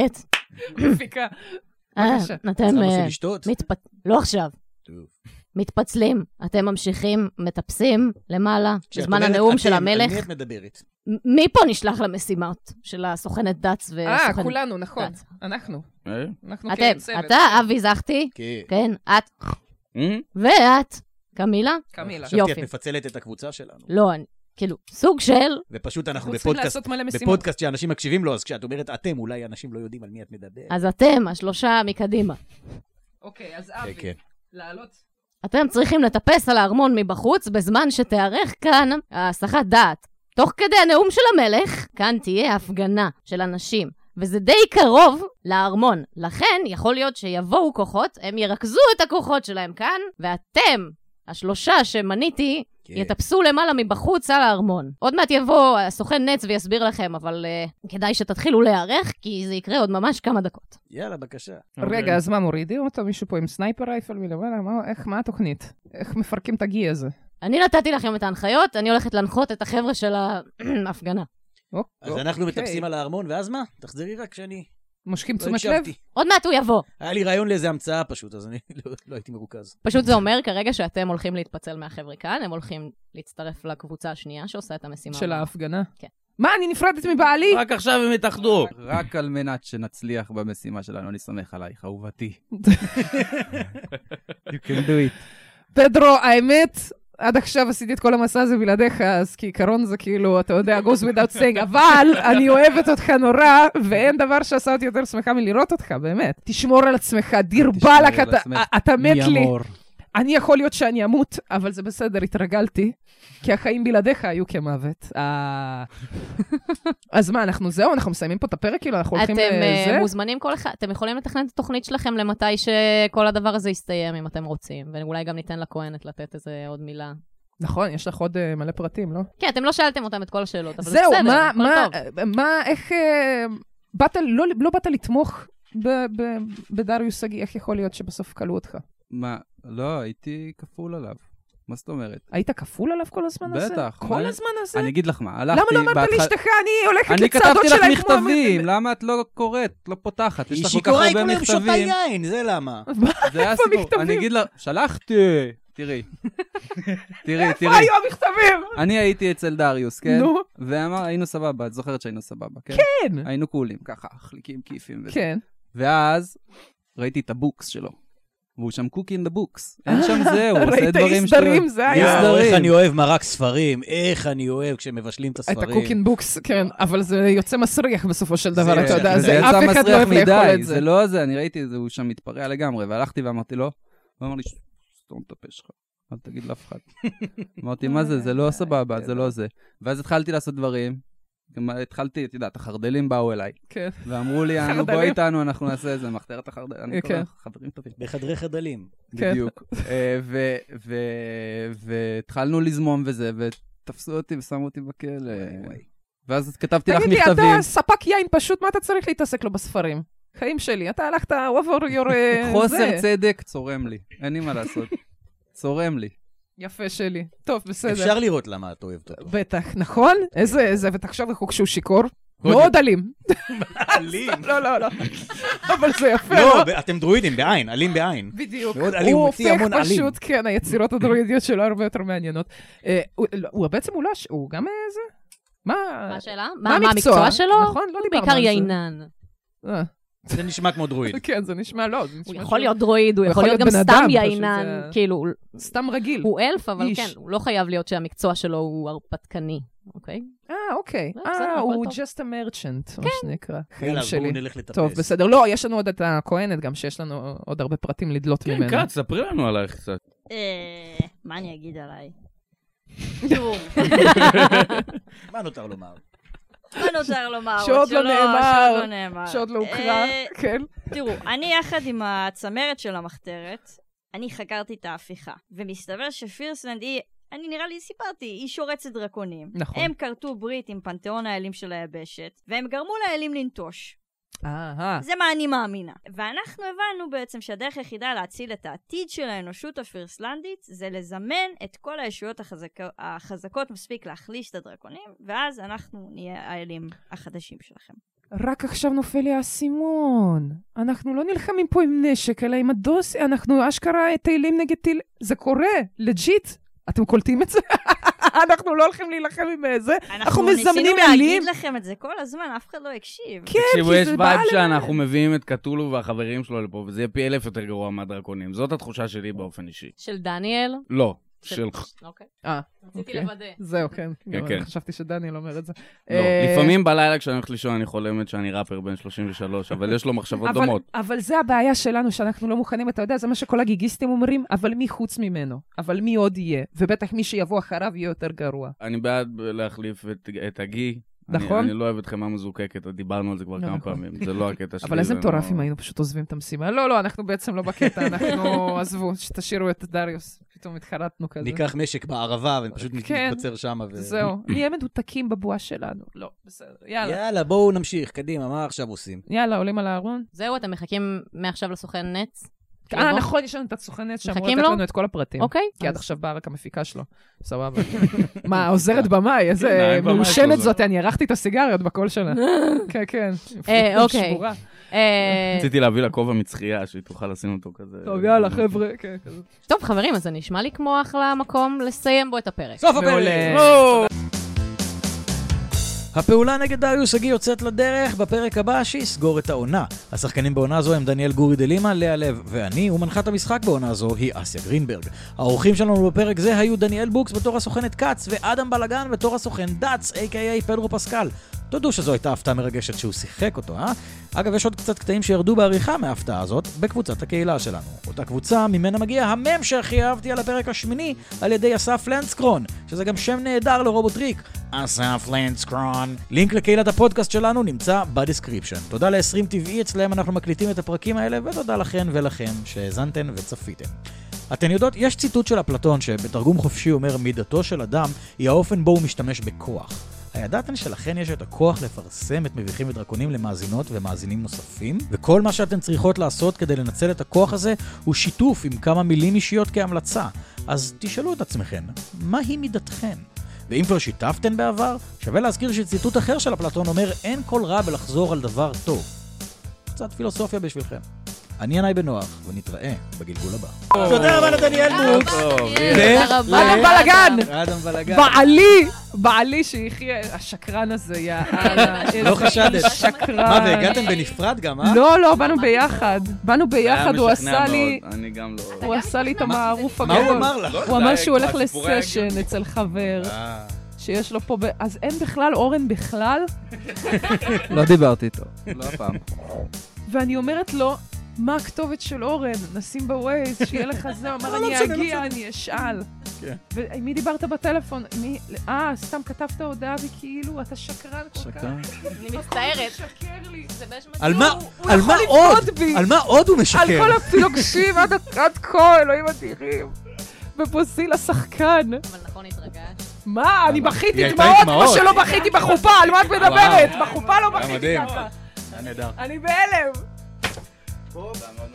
מפיקה. אה, בבקשה. אתם אז למה אה, עושים לשתות? מתפ- לא עכשיו. טוב. מתפצלים, אתם ממשיכים, מטפסים למעלה, כשאת בזמן אומרת הנאום אתם, של המלך. על מי את מדברת? מ- מי פה נשלח למשימות של הסוכנת דץ אה, והסוכנת... כולנו, נכון. דץ? אנחנו. אה? אנחנו אתם, כצוות. אתה, אבי זכתי, כן. כן, את, אה? ואת, קמילה? קמילה. חשבתי, את יופי. מפצלת את הקבוצה שלנו. לא, אני, כאילו, סוג של... ופשוט אנחנו אנחנו צריכים בפודקאסט, לעשות מלא משימות. בפודקאסט שאנשים מקשיבים לו, אז כשאת אומרת אתם, אולי אנשים לא יודעים על מי את מדברת. אז אתם, השלושה מקדימה. אוקיי, אז כן, אבי, כן. לעלות. אתם צריכים לטפס על הארמון מבחוץ בזמן שתארך כאן ההסחת דעת. תוך כדי הנאום של המלך, כאן תהיה הפגנה של אנשים. וזה די קרוב לארמון. לכן יכול להיות שיבואו כוחות, הם ירכזו את הכוחות שלהם כאן, ואתם, השלושה שמניתי, כן. יטפסו למעלה מבחוץ על הארמון. עוד מעט יבוא הסוכן נץ ויסביר לכם, אבל uh, כדאי שתתחילו להיערך, כי זה יקרה עוד ממש כמה דקות. יאללה, בבקשה. רגע, אז מה, מורידים אותו? מישהו פה עם סנייפר רייפל מלמעלה? מה- איך, מה התוכנית? איך מפרקים את הגי הזה? אני נתתי לכם את ההנחיות, אני הולכת להנחות את החבר'ה של ההפגנה. אז אנחנו מטפסים על הארמון, ואז מה? תחזרי רק כשאני מושכים לא תשומת לב? הקשבתי. עוד מעט הוא יבוא. היה לי רעיון לאיזה המצאה פשוט, אז אני לא- לא הייתי מרוכז. פשוט זה אומר כרגע שאתם הולכים להתפצל מהחבר'ה כאן, הם הולכים להצטרף לקבוצה השנייה שעושה את המשימה. של ההפגנה? כן. מה, אני נפרדת מבעלי? רק עכשיו הם התאחדו. רק על מנת שנצליח במשימה שלנו, אני סומך עלייך, אהובתי. You can do it. פדרו, האמת, עד עכשיו עשיתי את כל המסע הזה בלעדיך, אז כעיקרון זה כאילו, אתה יודע, goes without saying, אבל אני אוהבת אותך נורא, ואין דבר שעשה אותי יותר שמחה מלראות אותך, באמת. תשמור על עצמך, דיר תשמרי בלק, על אתה- עצמך. אתה מת מי לי. אמור? אני יכול להיות שאני אמות, אבל זה בסדר, התרגלתי, כי החיים בלעדיך היו כמוות. אה. אז מה, אנחנו זהו, אנחנו מסיימים פה את הפרק, כאילו, אנחנו הולכים אתם אה, לזה? מוזמנים כל אחד, אתם יכולים לתכנן את התוכנית שלכם למתי שכל הדבר הזה יסתיים, אם אתם רוצים, ואולי גם ניתן לכהנת לתת איזה עוד מילה. נכון, יש לך עוד אה, מלא פרטים, לא? כן, אתם לא שאלתם אותם את כל השאלות, אבל זה זהו, בסדר, מה, הכל מה, טוב. מה, איך, אה, באת, לא, לא באת לתמוך ב, ב, בדריוס סגי, איך יכול להיות שבסוף קלו אותך? מה? לא, הייתי כפול עליו. מה זאת אומרת? היית כפול עליו כל הזמן הזה? בטח. כל מה- הזמן הזה? אני אגיד לך מה, הלכתי... למה לא אמרת בהתחל- לאשתך, אני הולכת אני לצעדות כתבתי לך שלהם כמו... מכתבים, למה את לא קוראת, לא פותחת? יש היא לך כל כך שיכורה, היא הרבה כל היום שותה מכתבים. יין, זה למה. זה היה איפה הסיפור. המכתבים? אני אגיד לה, שלחתי, תראי. תראי, איפה תראי. היו המכתבים? אני הייתי אצל דריוס, כן? נו. ואמר, היינו סבבה, את זוכרת שהיינו סבבה, כן? כן. היינו קולים, ככה, חליקים, כיפים וזה. כן. ואז ראיתי את הבוקס שלו. והוא שם קוקי אין דה בוקס. אין שם זה, הוא עושה ראית דברים אי סדרים, זה היה. יש יואו, איך סדרים. אני אוהב מרק ספרים, איך אני אוהב כשמבשלים את את הספרים. הקוקינג בוקס, כן, אבל זה יוצא מסריח בסופו של דבר, זה- אתה יודע, זה זה יצא אף אחד לא מסריח אוהב לאכול מדי, את זה. זה לא זה, אני ראיתי את זה, הוא שם מתפרע לגמרי, והלכתי ואמרתי לו, הוא אמר לי, סתום את הפה שלך, אל תגיד לאף אחד. אמרתי, מה זה, זה לא סבבה, זה לא זה. ואז התחלתי לעשות דברים, גם התחלתי, אתה יודע, החרדלים באו אליי, כן. ואמרו לי, "אנו, חרדלים. בוא איתנו, אנחנו נעשה איזה מחתרת החרדל, אני כן. קורא חברים טובים. בחדרי חדלים. כן. בדיוק. אה, ו- ו- והתחלנו לזמום וזה, ותפסו אותי ושמו אותי בכלא. ואז כתבתי לך תגיד לי, מכתבים. אתה ספק יין פשוט, מה אתה צריך להתעסק לו בספרים? חיים שלי, אתה הלכת over your... אה, חוסר זה. צדק צורם לי, אין לי מה לעשות. צורם לי. יפה שלי. טוב, בסדר. אפשר לראות למה את אוהבת אותו. בטח, נכון? איזה, איזה, ותחשוב איך הוא כשהוא שיכור. מאוד אלים. אלים. לא, לא, לא. אבל זה יפה, לא, לא? ב- אתם דרואידים, בעין, אלים בעין. בדיוק. מאוד אלים, הוא מוציא המון הוא אלים. הופך פשוט, כן, היצירות הדרואידיות שלו הרבה יותר מעניינות. אה, הוא- לא, הוא בעצם הוא לא, ש- הוא גם איזה... מה? מה השאלה? מה מה מה המקצוע? המקצוע שלו? נכון, לא הוא דיברנו בעיקר על זה. יינן. אה, זה נשמע כמו דרואיד. כן, זה נשמע, לא, זה הוא נשמע יכול שהוא- להיות דרואיד, הוא הוא יכול יכול להיות גם להיות בן סתם אדם, פשוט יינן, זה- כאילו, הוא- סתם רגיל. הוא אלף, אבל איש. כן, הוא לא חייב להיות שהמקצוע שלו הוא הרפתקני, אוקיי? אה, אוקיי. לא, בסדר, אה, הכל הוא טוב. just a merchant, מה שנקרא. חיים יאללה, אז שלי. בואו נלך לטפס. טוב, בסדר. לא, יש לנו עוד את הכהנת, גם שיש לנו עוד הרבה פרטים לדלות כן, ממנה. כץ, ספרי לנו עלייך קצת. אה, מה אני אגיד עליי? תראו, מה נותר לומר? מה נותר לומר? שעוד עוד לא שלא- נאמר, שעוד לא נאמר. שעוד לא הוקרא, אה, כן. תראו, אני יחד עם הצמרת של המחתרת, אני חקרתי את ההפיכה, ומסתבר שפירסלנד היא, אני נראה לי סיפרתי, היא שורצת דרקונים. נכון. הם כרתו ברית עם פנתיאון האלים של היבשת, והם גרמו לאלים לנטוש. אהה. זה מה אני מאמינה. ואנחנו הבנו בעצם שהדרך היחידה להציל את העתיד של האנושות הפירסלנדית זה לזמן את כל הישויות החזק... החזקות מספיק להחליש את הדרקונים, ואז אנחנו נהיה האלים החדשים שלכם. רק עכשיו נופל לי האסימון. אנחנו לא נלחמים פה עם נשק, אלא עם הדוס, אנחנו אשכרה טיילים נגד טיל. זה קורה, לג'יט. אתם קולטים את זה? אנחנו לא הולכים להילחם עם זה. אנחנו מזמנים ניסינו אלים. להגיד לכם את זה כל הזמן, אף אחד לא הקשיב. כן, תקשיבו, כי יש זה בא וייב עליהם. שאנחנו מביאים את קטולו והחברים שלו לפה, וזה יהיה פי אלף יותר גרוע מהדרקונים. זאת התחושה שלי באופן אישי. של דניאל? לא, של... אוקיי. אה, רציתי אוקיי. לוודא. זהו, כן. גם כן. אני חשבתי שדניאל אומר את זה. לא, אה, לפעמים בלילה כשאני הולך לישון אני חולמת שאני ראפר בן שלושים ושלוש, אבל יש לו מחשבות אבל- דומות. אבל זה הבעיה שלנו, שאנחנו לא מוכנים, אתה יודע, זה מה שכל הגיגיסטים אומרים, אבל מי חוץ ממנו? אבל מי עוד יהיה? ובטח מי שיבוא אחריו יהיה יותר גרוע. אני בעד להחליף את- את הגי. אני- נכון. אני לא אוהב את חמאה מזוקקת, דיברנו על זה כבר כמה נכון. פעמים, זה לא הקטע שלי. אבל איזה זה מטורף לא- אם היינו פשוט עוזבים את המשימה. לא, לא, אנחנו בעצם לא בקטע, אנחנו עזבו, שתשאירו את דריוס. פתאום התחרטנו כזה. ניקח משק בערבה ופשוט כן. נתבצר שם. ו... זהו, נהיה מדותקים בבועה שלנו. לא, בסדר, יאללה. יאללה, בואו נמשיך, קדימה, מה עכשיו עושים? יאללה, עולים על הארון. זהו, אתם מחכים מעכשיו לסוכן נץ? אה, שיבוא? נכון, יש לנו את הסוכנת שאמור מחכים לתת לו? לנו את כל הפרטים. אוקיי. כי עד אז- עכשיו באה רק המפיקה שלו. סבבה. מה, עוזרת במאי, איזה כן, במאי מיושנת שלו. זאת, אני ערכתי את הסיגריות בקול שלה. כן, כן. אה, אוקיי. שבורה. אה, רציתי להביא לה כובע מצחייה, שהיא תוכל לשים אותו כזה. טוב, יאללה, חבר'ה. כן, כזה. טוב, חברים, אז זה נשמע לי כמו אחלה מקום לסיים בו את הפרק. סוף מעולה. הפרק! הפעולה נגד דריוס הגי יוצאת לדרך בפרק הבא שיסגור את העונה. השחקנים בעונה זו הם דניאל גורי דלימה, לאה לב ואני, ומנחת המשחק בעונה זו היא אסיה גרינברג. האורחים שלנו בפרק זה היו דניאל בוקס בתור הסוכנת קאץ ואדם בלגן בתור הסוכן דאץ, איי קיי איי פדרו פסקל. תודו שזו הייתה הפתעה מרגשת שהוא שיחק אותו, אה? אגב, יש עוד קצת קטעים שירדו בעריכה מההפתעה הזאת בקבוצת הקהילה שלנו. אותה קבוצה ממנה מגיע המם שהכי אהבתי על הפרק השמיני על ידי אסף לנסקרון, שזה גם שם נהדר לרובוטריק. אסף לנסקרון. לינק לקהילת הפודקאסט שלנו נמצא בדסקריפשן. תודה ל-עשרים טבעי, אצלם אנחנו מקליטים את הפרקים האלה, ותודה לכן ולכם שהאזנתן וצפיתם. אתן יודעות, יש ציטוט של אפלטון שבתרגום חופשי אומר מידתו של אדם היא האופן בו הוא משתמש בכוח. הידעתן שלכן יש את הכוח לפרסם את מביכים ודרקונים למאזינות ומאזינים נוספים, וכל מה שאתן צריכות לעשות כדי לנצל את הכוח הזה הוא שיתוף עם כמה מילים אישיות כהמלצה. אז תשאלו את עצמכן, מהי מידתכן? ואם כבר שיתפתן בעבר, שווה להזכיר שציטוט אחר של אפלטון אומר אין כל רע בלחזור על דבר טוב. קצת פילוסופיה בשבילכם. אני ינאי בנוח, ונתראה בגלגול הבא. תודה רבה לדניאל בוקס. תודה רבה. אדם בלגן! אדם בלגן. בעלי! בעלי שיחיה, השקרן הזה, יאללה. לא חשדת. שקרן. מה, והגעתם בנפרד גם, אה? לא, לא, באנו ביחד. באנו ביחד, הוא היה עשה משכנע לי... מאוד, אני גם לא... הוא עשה לי את המערוף מה הוא הגדול. אמר לך? הוא אמר זה שהוא היה הולך כבר סיפורי לסשן אצל חבר, אה, שיש לו פה... ב- אז אין בכלל אורן בכלל? לא דיברתי איתו, לא הפעם. ואני אומרת לו, מה הכתובת של אורן? נשים בווייז, שיהיה לך זה. הוא אמר, אני אגיע, אני אשאל. כן. ועם מי דיברת בטלפון? מי- אה, סתם כתבת הודעה וכאילו, אתה שקרן כל כך. שקרן. אני מצטערת. שקר לי. זה באש על מה, הוא על יכול מה עוד? לבגוד בי. על מה עוד הוא על משקר? כל הפילוגשים עד עד כה, אלוהים אדירים. ופוסיל השחקן. אבל נכון, התרגשת. מה? אני היא בכיתי הייתה דמעות דמעות. כמו שלא בכיתי בחופה, על מה את מדברת? בחופה לא בכיתי מדהים. ככה. היה נהדר. אני בהלם. זה היה מאוד